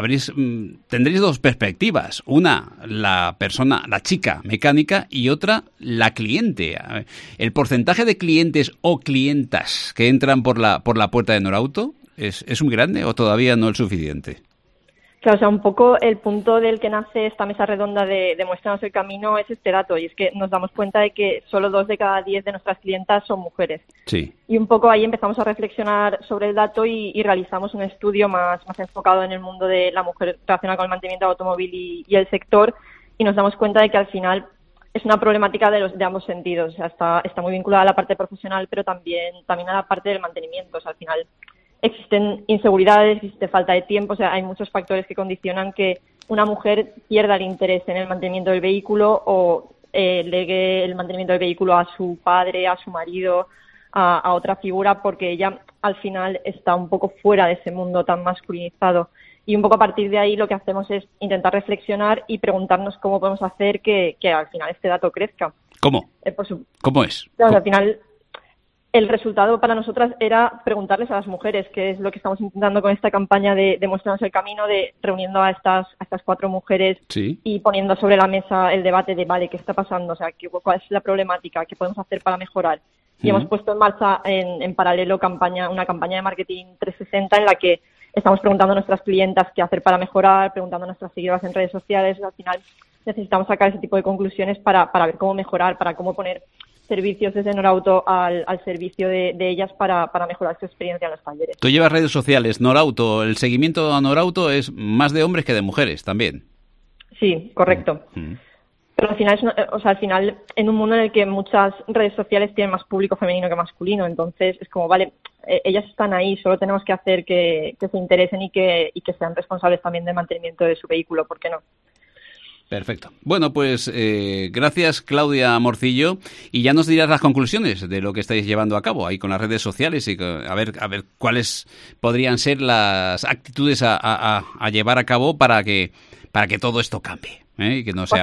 tendréis dos perspectivas. Una, la chica mecánica, y otra, la cliente. ¿El porcentaje de clientes o clientas que entran por la puerta de Norauto es muy grande o todavía no es suficiente? Claro, o sea, un poco el punto del que nace esta mesa redonda de Muéstranos el Camino es este dato, y es que nos damos cuenta de que solo 2 de cada 10 de nuestras clientas son mujeres. Sí. Y un poco ahí empezamos a reflexionar sobre el dato y realizamos un estudio más enfocado en el mundo de la mujer relacionado con el mantenimiento del automóvil y el sector, y nos damos cuenta de que al final es una problemática de ambos sentidos. O sea, está muy vinculada a la parte profesional, pero también a la parte del mantenimiento. O sea, al final existen inseguridades, existe falta de tiempo, o sea, hay muchos factores que condicionan que una mujer pierda el interés en el mantenimiento del vehículo o legue el mantenimiento del vehículo a su padre, a su marido, a otra figura, porque ella al final está un poco fuera de ese mundo tan masculinizado. Y un poco a partir de ahí lo que hacemos es intentar reflexionar y preguntarnos cómo podemos hacer que al final este dato crezca. ¿Cómo? ¿Cómo es? Claro, al final el resultado para nosotras era preguntarles a las mujeres, que es lo que estamos intentando con esta campaña de Muéstranos el Camino, de reuniendo a estas 4 mujeres y poniendo sobre la mesa el debate de, vale, ¿qué está pasando? O sea, ¿cuál es la problemática? ¿Qué podemos hacer para mejorar? Y hemos puesto en marcha en paralelo una campaña de marketing 360 en la que estamos preguntando a nuestras clientas qué hacer para mejorar, preguntando a nuestras seguidoras en redes sociales. Al final necesitamos sacar ese tipo de conclusiones para ver cómo mejorar, para cómo poner servicios desde Norauto al servicio de ellas para mejorar su experiencia en los talleres. Tú llevas redes sociales, Norauto. El seguimiento a Norauto es más de hombres que de mujeres también. Sí, correcto. Pero al final en un mundo en el que muchas redes sociales tienen más público femenino que masculino, entonces es como, vale, ellas están ahí, solo tenemos que hacer que se interesen y que sean responsables también del mantenimiento de su vehículo, ¿por qué no? Perfecto. Bueno, pues gracias, Claudia Morcillo, y ya nos dirás las conclusiones de lo que estáis llevando a cabo ahí con las redes sociales y a ver cuáles podrían ser las actitudes a llevar a cabo para que todo esto cambie. Y que no sea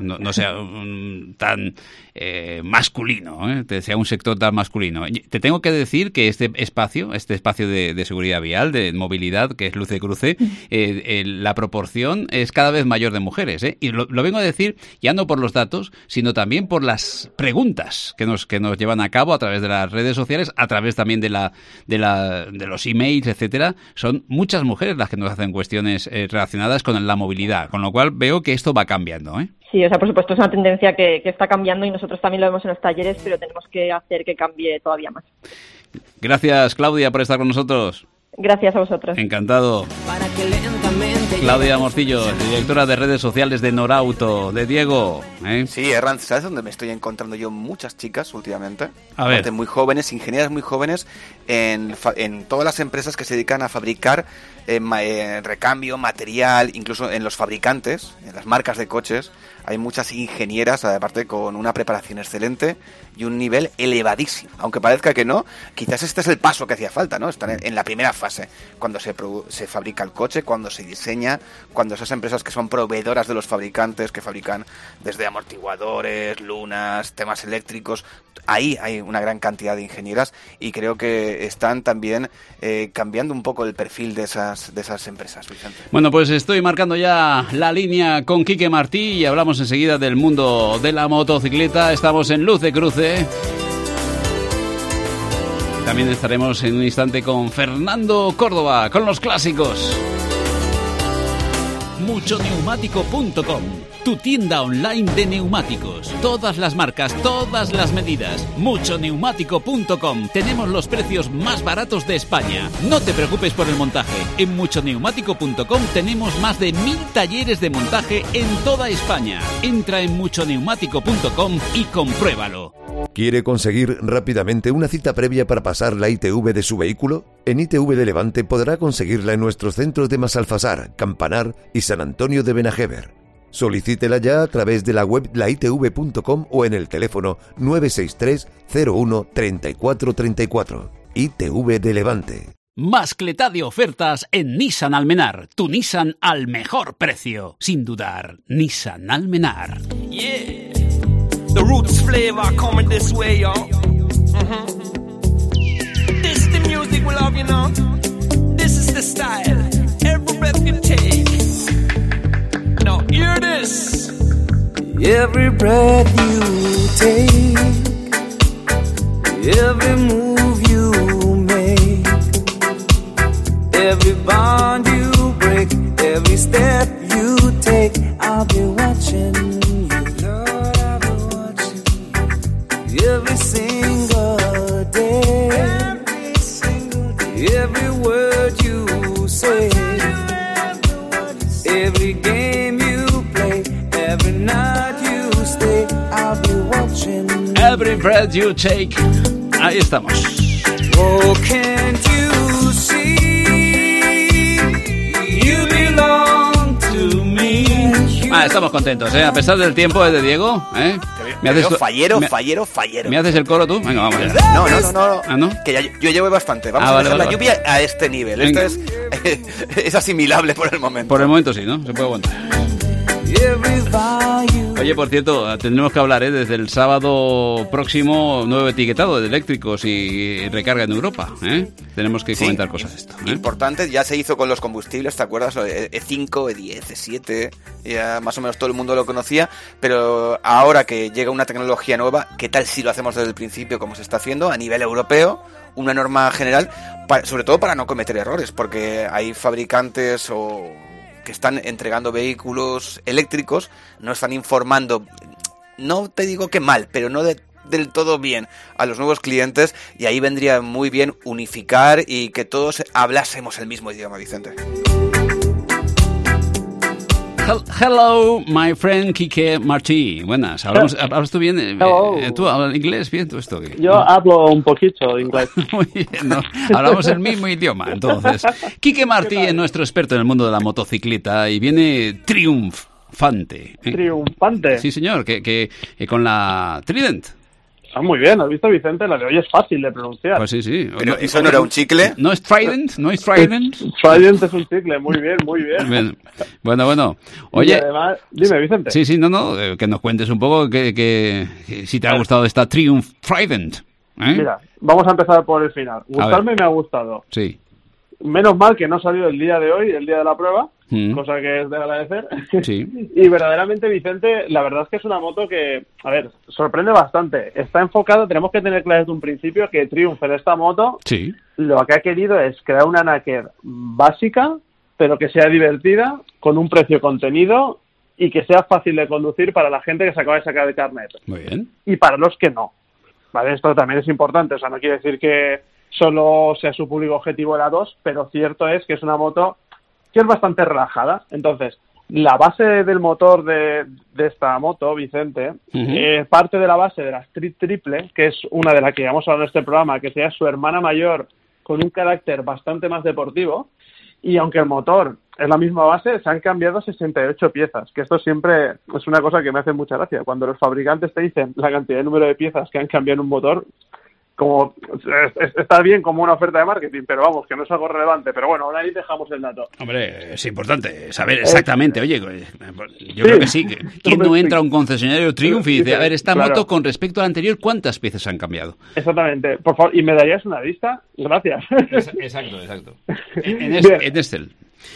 tan masculino, sea un sector tan masculino. Te tengo que decir que este espacio de seguridad vial, de movilidad, que es Luce Cruce, la proporción es cada vez mayor de mujeres, y lo vengo a decir ya no por los datos, sino también por las preguntas que nos llevan a cabo a través de las redes sociales, a través también de los emails, etcétera. Son muchas mujeres las que nos hacen cuestiones relacionadas con la movilidad, con lo cual veo que esto va cambiando, Sí, o sea, por supuesto es una tendencia que está cambiando y nosotros también lo vemos en los talleres, pero tenemos que hacer que cambie todavía más. Gracias, Claudia, por estar con nosotros. Gracias a vosotros. Encantado. Claudia Morcillo, directora de redes sociales de Norauto, de Diego. Sí, Herranz, ¿sabes dónde me estoy encontrando yo muchas chicas últimamente? A ver. Muy jóvenes, ingenieras muy jóvenes, en todas las empresas que se dedican a fabricar recambio, material, incluso en los fabricantes, en las marcas de coches. Hay muchas ingenieras, aparte con una preparación excelente y un nivel elevadísimo. Aunque parezca que no, quizás este es el paso que hacía falta, ¿no? Están en la primera fase, cuando se fabrica el coche, cuando se diseña, cuando esas empresas que son proveedoras de los fabricantes, que fabrican desde amortiguadores, lunas, temas eléctricos, ahí hay una gran cantidad de ingenieras y creo que están también cambiando un poco el perfil de esas empresas, Vicente. Bueno, pues estoy marcando ya la línea con Quique Martí y hablamos enseguida del mundo de la motocicleta. Estamos en Luce Cruce. También estaremos en un instante con Fernando Córdoba, con los clásicos. Muchoneumático.com, tu tienda online de neumáticos. Todas las marcas, todas las medidas. Muchoneumático.com. Tenemos los precios más baratos de España. No te preocupes por el montaje. En muchoneumático.com tenemos más de 1000 talleres de montaje en toda España. Entra en muchoneumático.com y compruébalo. ¿Quiere conseguir rápidamente una cita previa para pasar la ITV de su vehículo? En ITV de Levante podrá conseguirla en nuestros centros de Masalfasar, Campanar y San Antonio de Benajever. Solicítela ya a través de la web laitv.com o en el teléfono 963 01 34 34. ITV de Levante. Mascletá de ofertas en Nissan Almenar. Tu Nissan al mejor precio. Sin dudar, Nissan Almenar. Yeah. The roots flavor coming this way, yo. This is the music we love, you know. This is the style. Every breath you take. Now hear this. Every breath you take, every move you make, every bond you break, every step you take, I'll be watching you. Lord, I'll be watching you. Every single day, every word you say, every game you play, every night you stay, I'll be watching. Every breath you take. Ahí estamos. Oh, can't you see? You belong to me. Estamos contentos, a pesar del tiempo de Diego, ¿Me haces fallero. ¿Me haces el coro tú? Venga, vamos allá. No. ¿Ah, no? Que ya, yo llevo bastante. Vamos a dejar la lluvia a este nivel. Venga. Es asimilable por el momento. Por el momento sí, ¿no? Se puede aguantar. Oye, por cierto, tendremos que hablar desde el sábado próximo, nuevo etiquetado de eléctricos y recarga en Europa. Tenemos que comentar cosas de esto. Importante, ya se hizo con los combustibles, ¿te acuerdas? E5, E10, E7, ya más o menos todo el mundo lo conocía, pero ahora que llega una tecnología nueva, ¿qué tal si lo hacemos desde el principio como se está haciendo a nivel europeo? Una norma general, sobre todo para no cometer errores, porque hay fabricantes que están entregando vehículos eléctricos, no están informando, no te digo que mal, pero no del todo bien a los nuevos clientes, y ahí vendría muy bien unificar y que todos hablásemos el mismo idioma, Vicente. Hello, my friend Quique Martí. Buenas. ¿Hablas tú bien? ¿Tú hablas inglés bien? ¿Tú esto qué? Yo hablo un poquito inglés. Muy bien, ¿no? Hablamos el mismo idioma, entonces. Quique Martí es nuestro experto en el mundo de la motocicleta y viene triunfante. ¿Triunfante? Sí, señor, que con la Trident. Muy bien, ¿has visto, Vicente? La de hoy es fácil de pronunciar. Pues sí. Pero ¿eso no era un chicle? ¿No es Trident? Trident es un chicle, muy bien. Bueno. Oye, y además, dime, Vicente. Sí, que nos cuentes un poco que si te ha gustado esta Triumph Trident. Mira, vamos a empezar por el final. Gustarme me ha gustado. Sí. Menos mal que no salió el día de hoy, el día de la prueba, cosa que es de agradecer. Sí. Y verdaderamente, Vicente, la verdad es que es una moto que, a ver, sorprende bastante. Está enfocada, tenemos que tener claro desde un principio que Triumph en esta moto lo que ha querido es crear una naked básica, pero que sea divertida, con un precio contenido y que sea fácil de conducir para la gente que se acaba de sacar el carnet. Muy bien. Y para los que no. ¿Vale? Esto también es importante, o sea, no quiere decir que solo sea su público objetivo la 2, pero cierto es que es una moto que es bastante relajada. Entonces, la base del motor de esta moto, Vicente, parte de la base de la Street Triple, que es una de las que hemos hablado en este programa, que sea su hermana mayor con un carácter bastante más deportivo, y aunque el motor es la misma base, se han cambiado 68 piezas, que esto siempre es una cosa que me hace mucha gracia. Cuando los fabricantes te dicen la cantidad de número de piezas que han cambiado en un motor, como está bien como una oferta de marketing, pero vamos, que no es algo relevante. Pero bueno, ahora ahí dejamos el dato. Hombre, es importante saber exactamente. Oye, yo creo que sí. ¿Quién no entra a un concesionario Triumph y dice, a ver, esta moto con respecto a la anterior, ¿cuántas piezas han cambiado? Exactamente. Por favor, ¿y me darías una lista? Gracias. Exacto. En Excel.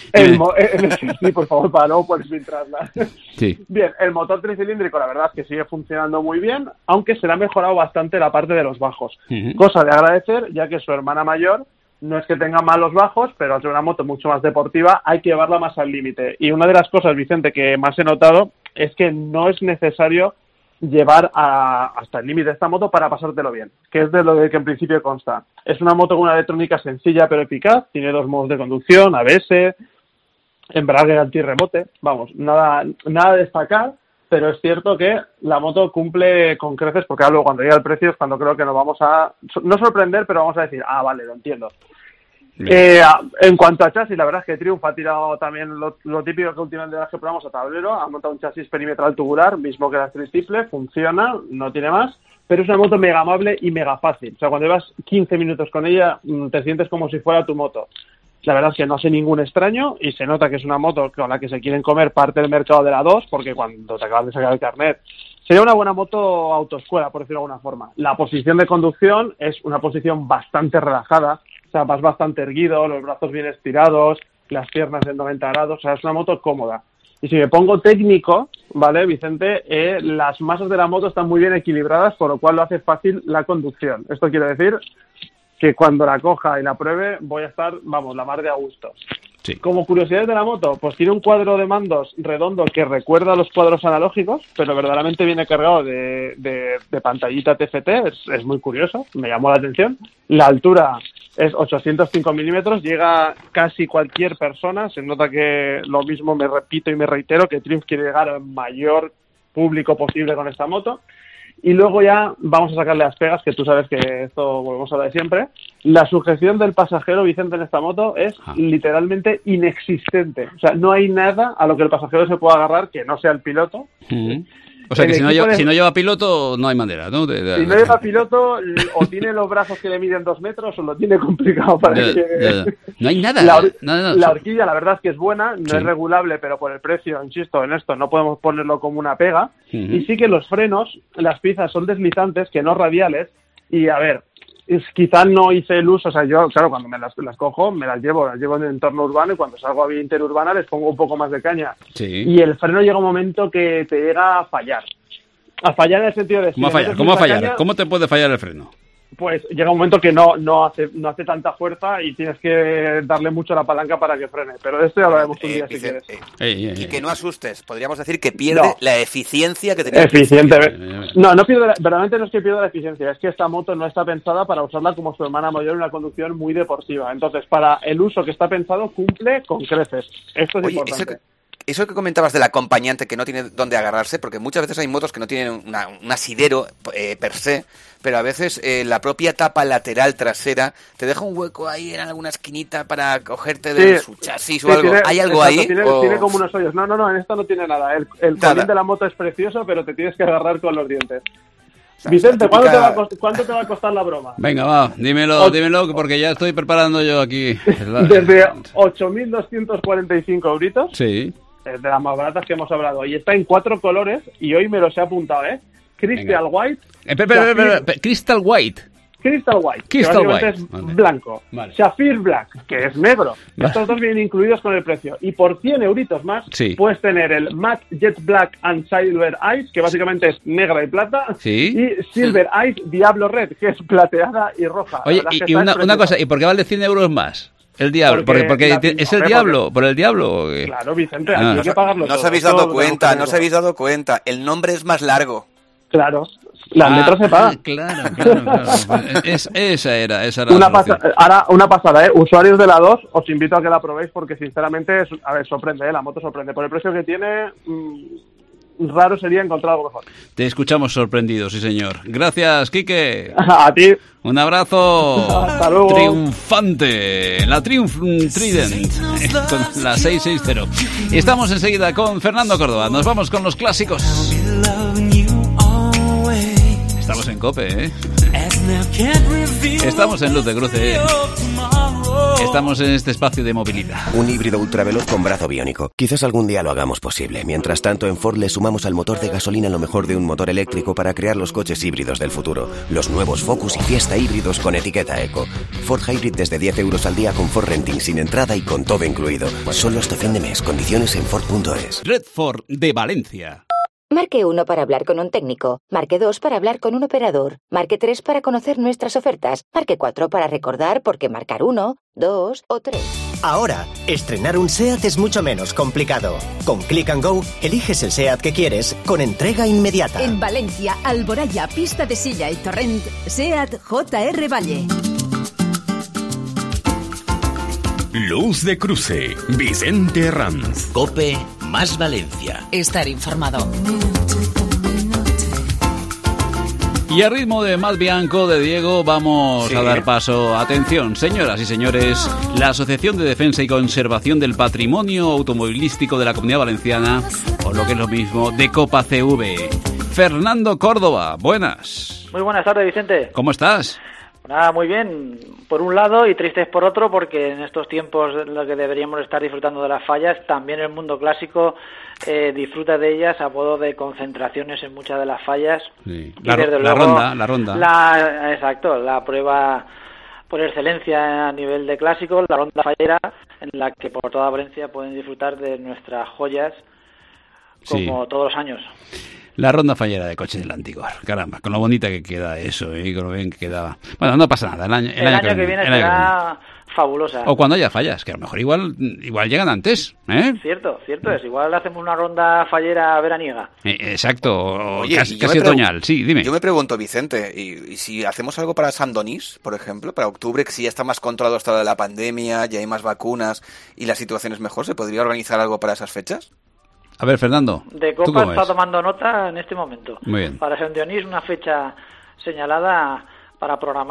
Sí, por favor, para luego puedes filtrarla. Sí. Bien, el motor tricilíndrico, la verdad es que sigue funcionando muy bien, aunque se le ha mejorado bastante la parte de los bajos. Cosa de agradecer, ya que su hermana mayor no es que tenga malos bajos, pero al ser una moto mucho más deportiva hay que llevarla más al límite. Y una de las cosas, Vicente, que más he notado es que no es necesario llevar hasta el límite de esta moto para pasártelo bien, que es de lo que en principio consta. Es una moto con una electrónica sencilla pero eficaz, tiene 2 modos de conducción, ABS, embrague antirrebote, vamos, nada de destacar, pero es cierto que la moto cumple con creces, porque luego cuando llega el precio es cuando creo que nos vamos a, no sorprender, pero vamos a decir, vale, lo entiendo. En cuanto a chasis, la verdad es que Triumph ha tirado también lo típico que últimamente de las que probamos a tablero, ha montado un chasis perimetral tubular, mismo que la Street Triple, funciona, no tiene más, pero es una moto mega amable y mega fácil. O sea, cuando llevas 15 minutos con ella, te sientes como si fuera tu moto. La verdad es que no hace ningún extraño y se nota que es una moto con la que se quieren comer parte del mercado de la 2, porque cuando te acabas de sacar el carnet sería una buena moto autoescuela, por decirlo de alguna forma. La posición de conducción es una posición bastante relajada, o sea, vas bastante erguido, los brazos bien estirados, las piernas en 90 grados, o sea, es una moto cómoda. Y si me pongo técnico, ¿vale, Vicente? Las masas de la moto están muy bien equilibradas, por lo cual lo hace fácil la conducción. Esto quiere decir que cuando la coja y la pruebe voy a estar, vamos, la mar de a gusto. Sí. Como curiosidad de la moto, pues tiene un cuadro de mandos redondo que recuerda a los cuadros analógicos, pero verdaderamente viene cargado de pantallita TFT, es muy curioso, me llamó la atención. La altura es 805 milímetros, llega casi cualquier persona, se nota que lo mismo me repito y me reitero, que Triumph quiere llegar al mayor público posible con esta moto. Y luego ya vamos a sacarle las pegas, que tú sabes que esto volvemos a hablar de siempre. La sujeción del pasajero, Vicente, en esta moto es literalmente inexistente. O sea, no hay nada a lo que el pasajero se pueda agarrar que no sea el piloto. O sea que si no lleva piloto, no hay manera, ¿no? Si no lleva piloto, o tiene los brazos que le miden 2 metros, o lo tiene complicado para que... No hay nada. La horquilla, la verdad es que es buena, no es regulable, pero por el precio, insisto, en esto no podemos ponerlo como una pega. Y sí que los frenos, las piezas son deslizantes, que no radiales, y a ver... Quizás no hice el uso, o sea, yo, claro, cuando me las cojo, me las llevo en el entorno urbano y cuando salgo a vía interurbana les pongo un poco más de caña. Sí. Y el freno llega un momento que te llega a fallar. A fallar en el sentido de... ¿Cómo a fallar? Caña, ¿Cómo te puede fallar el freno? Pues llega un momento que no hace tanta fuerza y tienes que darle mucho a la palanca para que frene. Pero de esto ya hablaremos un día si quieres. Y que no asustes. Podríamos decir que pierde la eficiencia que tenía. No pierde, verdaderamente no es que pierda la eficiencia. Es que esta moto no está pensada para usarla como su hermana mayor en una conducción muy deportiva. Entonces, para el uso que está pensado, cumple con creces. Esto es importante. Eso que comentabas del acompañante que no tiene dónde agarrarse, porque muchas veces hay motos que no tienen un asidero per se, pero a veces la propia tapa lateral trasera te deja un hueco ahí en alguna esquinita para cogerte de su chasis o algo. ¿Hay algo ahí? Tiene como unos hoyos. No, en esto no tiene nada. El colín de la moto es precioso, pero te tienes que agarrar con los dientes. Vicente, ¿cuánto te va a costar la broma? Venga, va, dímelo, porque ya estoy preparando yo aquí. Desde 8.245 euritos. Sí. De las más baratas que hemos hablado. Y está en 4 colores y hoy me los he apuntado, Crystal White. Crystal White. Que básicamente es blanco. Vale. Sapphire Black, que es negro. Estos dos vienen incluidos con el precio. Y por 100 euritos más, puedes tener el Matte Jet Black and Silver Ice, que básicamente es negra y plata. Sí. Y Silver Ice Diablo Red, que es plateada y roja. Oye, y una cosa, ¿y por qué vale 100 euros más? El diablo, porque es el diablo, por el diablo. Claro, Vicente, hay que pagarlo todo. No os habéis dado cuenta, el nombre es más largo. Claro, las letras se pagan. Claro. Esa era una pasada, Usuarios de la 2, os invito a que la probéis porque sinceramente, sorprende, la moto sorprende. Por el precio que tiene, raro sería encontrar algo mejor. Te escuchamos sorprendido, sí señor. Gracias, Quique. A ti. Un abrazo. Hasta luego. Triunfante. La Triumph Trident con la 660. Estamos enseguida con Fernando Córdoba. Nos vamos con los clásicos. Estamos en COPE, Estamos en Luz de Cruce, Estamos en este espacio de movilidad. Un híbrido ultraveloz con brazo biónico. Quizás algún día lo hagamos posible. Mientras tanto, en Ford le sumamos al motor de gasolina lo mejor de un motor eléctrico para crear los coches híbridos del futuro. Los nuevos Focus y Fiesta híbridos con etiqueta Eco. Ford Hybrid desde 10 euros al día con Ford Renting sin entrada y con todo incluido. Solo hasta fin de mes. Condiciones en Ford.es. Red Ford de Valencia. Marque 1 para hablar con un técnico, marque 2 para hablar con un operador, marque 3 para conocer nuestras ofertas, marque 4 para recordar por qué marcar 1, 2 o 3. Ahora, estrenar un SEAT es mucho menos complicado. Con Click and Go, eliges el SEAT que quieres con entrega inmediata. En Valencia, Alboraya, Pista de Silla y Torrent, SEAT JR Valle. Luz de Cruce, Vicente Ranz. COPE más Valencia. Estar informado. Y a ritmo de Más Bianco de Diego vamos a dar paso. Atención, señoras y señores, la Asociación de Defensa y Conservación del Patrimonio Automovilístico de la Comunidad Valenciana, o lo que es lo mismo, de Copa CV. Fernando Córdoba, buenas. Muy buenas tardes, Vicente. ¿Cómo estás? Nada, muy bien, por un lado y tristes por otro, porque en estos tiempos en los que deberíamos estar disfrutando de las fallas, también el mundo clásico disfruta de ellas a modo de concentraciones en muchas de las fallas. Sí. La ronda. Exacto, la prueba por excelencia a nivel de clásico, la ronda fallera, en la que por toda Valencia pueden disfrutar de nuestras joyas como todos los años. La ronda fallera de coches del Antigor. Caramba, con lo bonita que queda eso, con lo bien que quedaba. Bueno, no pasa nada. El año que viene será fabulosa. O cuando haya fallas, que a lo mejor igual llegan antes, Cierto es. Igual hacemos una ronda fallera veraniega. Exacto, casi otoñal. Sí, dime. Yo me pregunto, Vicente, ¿y si hacemos algo para San Donís, por ejemplo, para octubre, que si ya está más controlado hasta lo de la pandemia, ya hay más vacunas y la situación es mejor, ¿se podría organizar algo para esas fechas? A ver, Fernando. De Copa está tomando nota en este momento. Muy bien. Para San Dionís, una fecha señalada para programar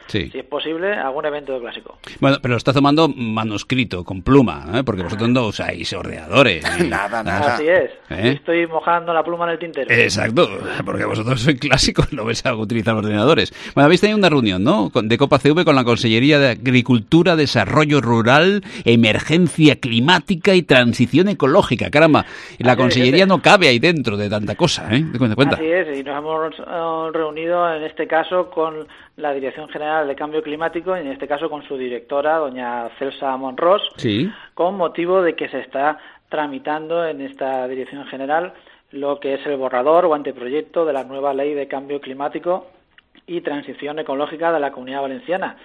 Sí. si es posible, algún evento de clásico. Bueno, pero lo estás tomando manuscrito, con pluma, ¿eh? Porque vosotros no usáis ordenadores. Nada. Así es. Estoy mojando la pluma en el tintero. Exacto, porque vosotros sois clásicos, no vais a utilizar ordenadores. Bueno, habéis tenido una reunión, ¿no? De Copa CV con la Consellería de Agricultura, Desarrollo Rural, Emergencia Climática y Transición Ecológica. Caramba, la Consellería no cabe ahí dentro de tanta cosa, ¿eh? Cuenta. Así es, y nos hemos reunido en este caso con la Dirección General de Cambio Climático, y en este caso con su directora, doña Celsa Monros, sí, con motivo de que se está tramitando en esta Dirección General lo que es el borrador o anteproyecto de la nueva Ley de Cambio Climático y Transición Ecológica de la Comunidad Valenciana.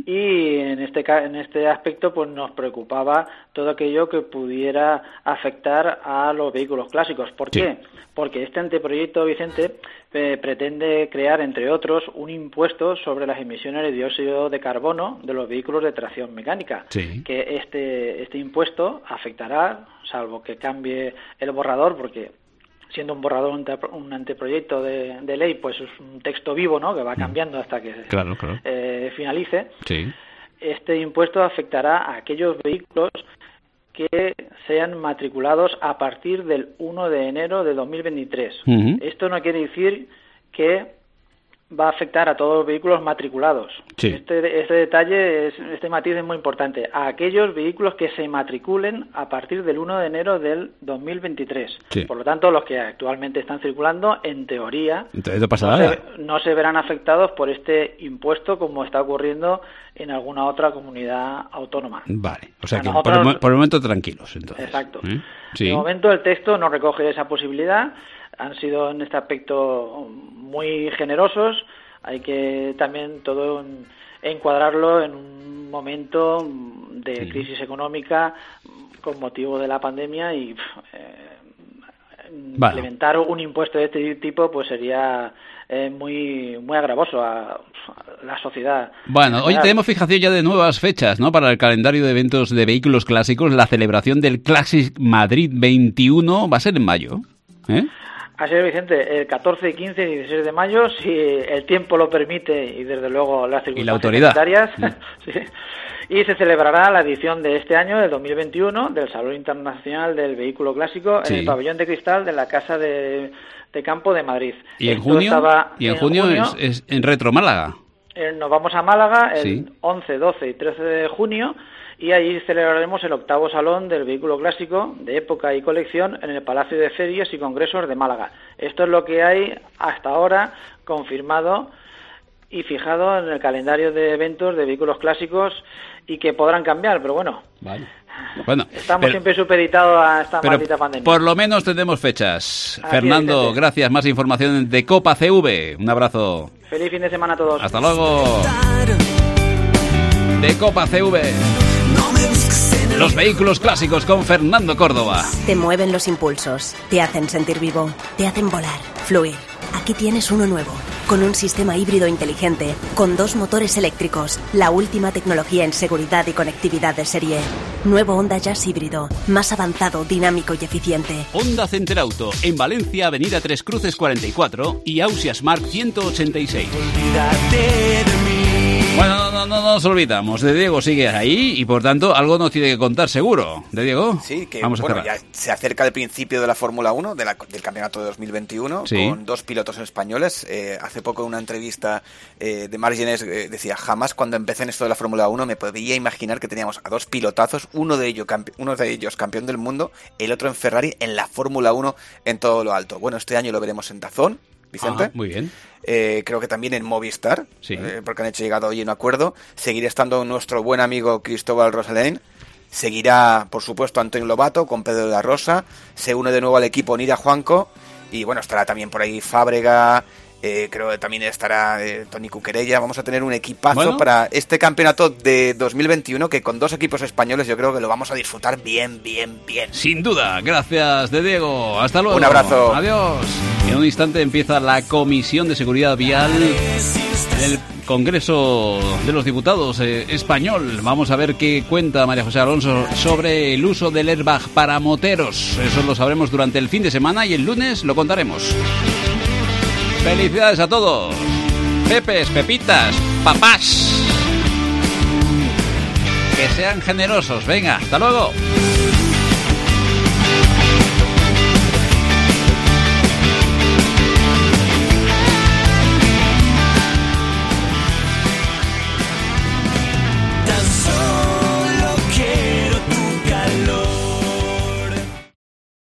Y en este aspecto pues nos preocupaba todo aquello que pudiera afectar a los vehículos clásicos. ¿Por qué? Porque este anteproyecto, Vicente, pretende crear, entre otros, un impuesto sobre las emisiones de dióxido de carbono de los vehículos de tracción mecánica. Que este impuesto afectará, salvo que cambie el borrador, porque siendo un borrador, un anteproyecto de ley, pues es un texto vivo, ¿no?, que va cambiando hasta que finalice. Sí. Este impuesto afectará a aquellos vehículos que sean matriculados a partir del 1 de enero de 2023. Esto no quiere decir que va a afectar a todos los vehículos matriculados. Sí. Este detalle, este matiz es muy importante. A aquellos vehículos que se matriculen a partir del 1 de enero del 2023. Sí. Por lo tanto, los que actualmente están circulando, en teoría, entonces no pasa nada. No se verán afectados por este impuesto, como está ocurriendo en alguna otra comunidad autónoma. Vale, o sea que por el momento tranquilos, entonces. Exacto. Sí. De momento el texto no recoge esa posibilidad. Han sido en este aspecto muy generosos. Hay que también todo encuadrarlo en un momento de crisis económica con motivo de la pandemia, y implementar un impuesto de este tipo pues sería muy agravoso a la sociedad. Bueno, hoy tenemos fijación ya de nuevas fechas, ¿no?, para el calendario de eventos de vehículos clásicos. La celebración del Classic Madrid 21 va a ser en mayo, ¿eh? Así es, Vicente, el 14, 15 y 16 de mayo, si el tiempo lo permite y desde luego las circunstancias sanitarias, sí. Y se celebrará la edición de este año, del 2021, del Salón Internacional del Vehículo Clásico en el Pabellón de Cristal de la Casa de Campo de Madrid. ¿Y en junio es en Retro Málaga? Nos vamos a Málaga el 11, 12 y 13 de junio, y allí celebraremos el 8º Salón del Vehículo Clásico de época y colección en el Palacio de Ferias y Congresos de Málaga. Esto es lo que hay hasta ahora confirmado y fijado en el calendario de eventos de vehículos clásicos, y que podrán cambiar, pero bueno. Estamos siempre supeditados a esta maldita pandemia. Por lo menos tenemos fechas. Así Fernando, gracias. Más información de Copa CV. Un abrazo. Feliz fin de semana a todos. Hasta luego. De Copa CV. Los vehículos clásicos con Fernando Córdoba. Te mueven los impulsos, te hacen sentir vivo, te hacen volar, fluir. Aquí tienes uno nuevo, con un sistema híbrido inteligente, con 2 motores eléctricos, la última tecnología en seguridad y conectividad de serie. Nuevo Honda Jazz híbrido, más avanzado, dinámico y eficiente. Honda Center Auto, en Valencia, Avenida Tres Cruces 44 y Ausias Mark 186. Bueno, no nos olvidamos. De Diego sigue ahí y por tanto algo nos tiene que contar seguro. ¿De Diego? Sí, que vamos a cerrar. Ya se acerca el principio de la Fórmula 1, del campeonato de 2021, con 2 pilotos españoles. Hace poco en una entrevista de Marc Gené decía: jamás cuando empecé en esto de la Fórmula 1 me podía imaginar que teníamos a 2 pilotazos, uno de ellos campeón del mundo, el otro en Ferrari, en la Fórmula 1 en todo lo alto. Bueno, este año lo veremos en DAZN, Vicente. Ajá, muy bien. Creo que también en Movistar, porque han llegado hoy en un acuerdo. Seguirá estando nuestro buen amigo Cristóbal Rosalén. Seguirá, por supuesto, Antonio Lobato con Pedro de la Rosa. Se une de nuevo al equipo Nira Juanco. Y bueno, estará también por ahí Fábrega. Creo que también estará Toni Cuquerella. Vamos a tener un equipazo para este campeonato de 2021, que con 2 equipos españoles yo creo que lo vamos a disfrutar bien. Sin duda. Gracias, de Diego. Hasta luego. Un abrazo. Adiós. En un instante empieza la Comisión de Seguridad Vial en el Congreso de los Diputados español. Vamos a ver qué cuenta María José Alonso sobre el uso del airbag para moteros. Eso lo sabremos durante el fin de semana y el lunes lo contaremos. ¡Felicidades a todos! Pepes, Pepitas, papás. Que sean generosos. Venga, hasta luego.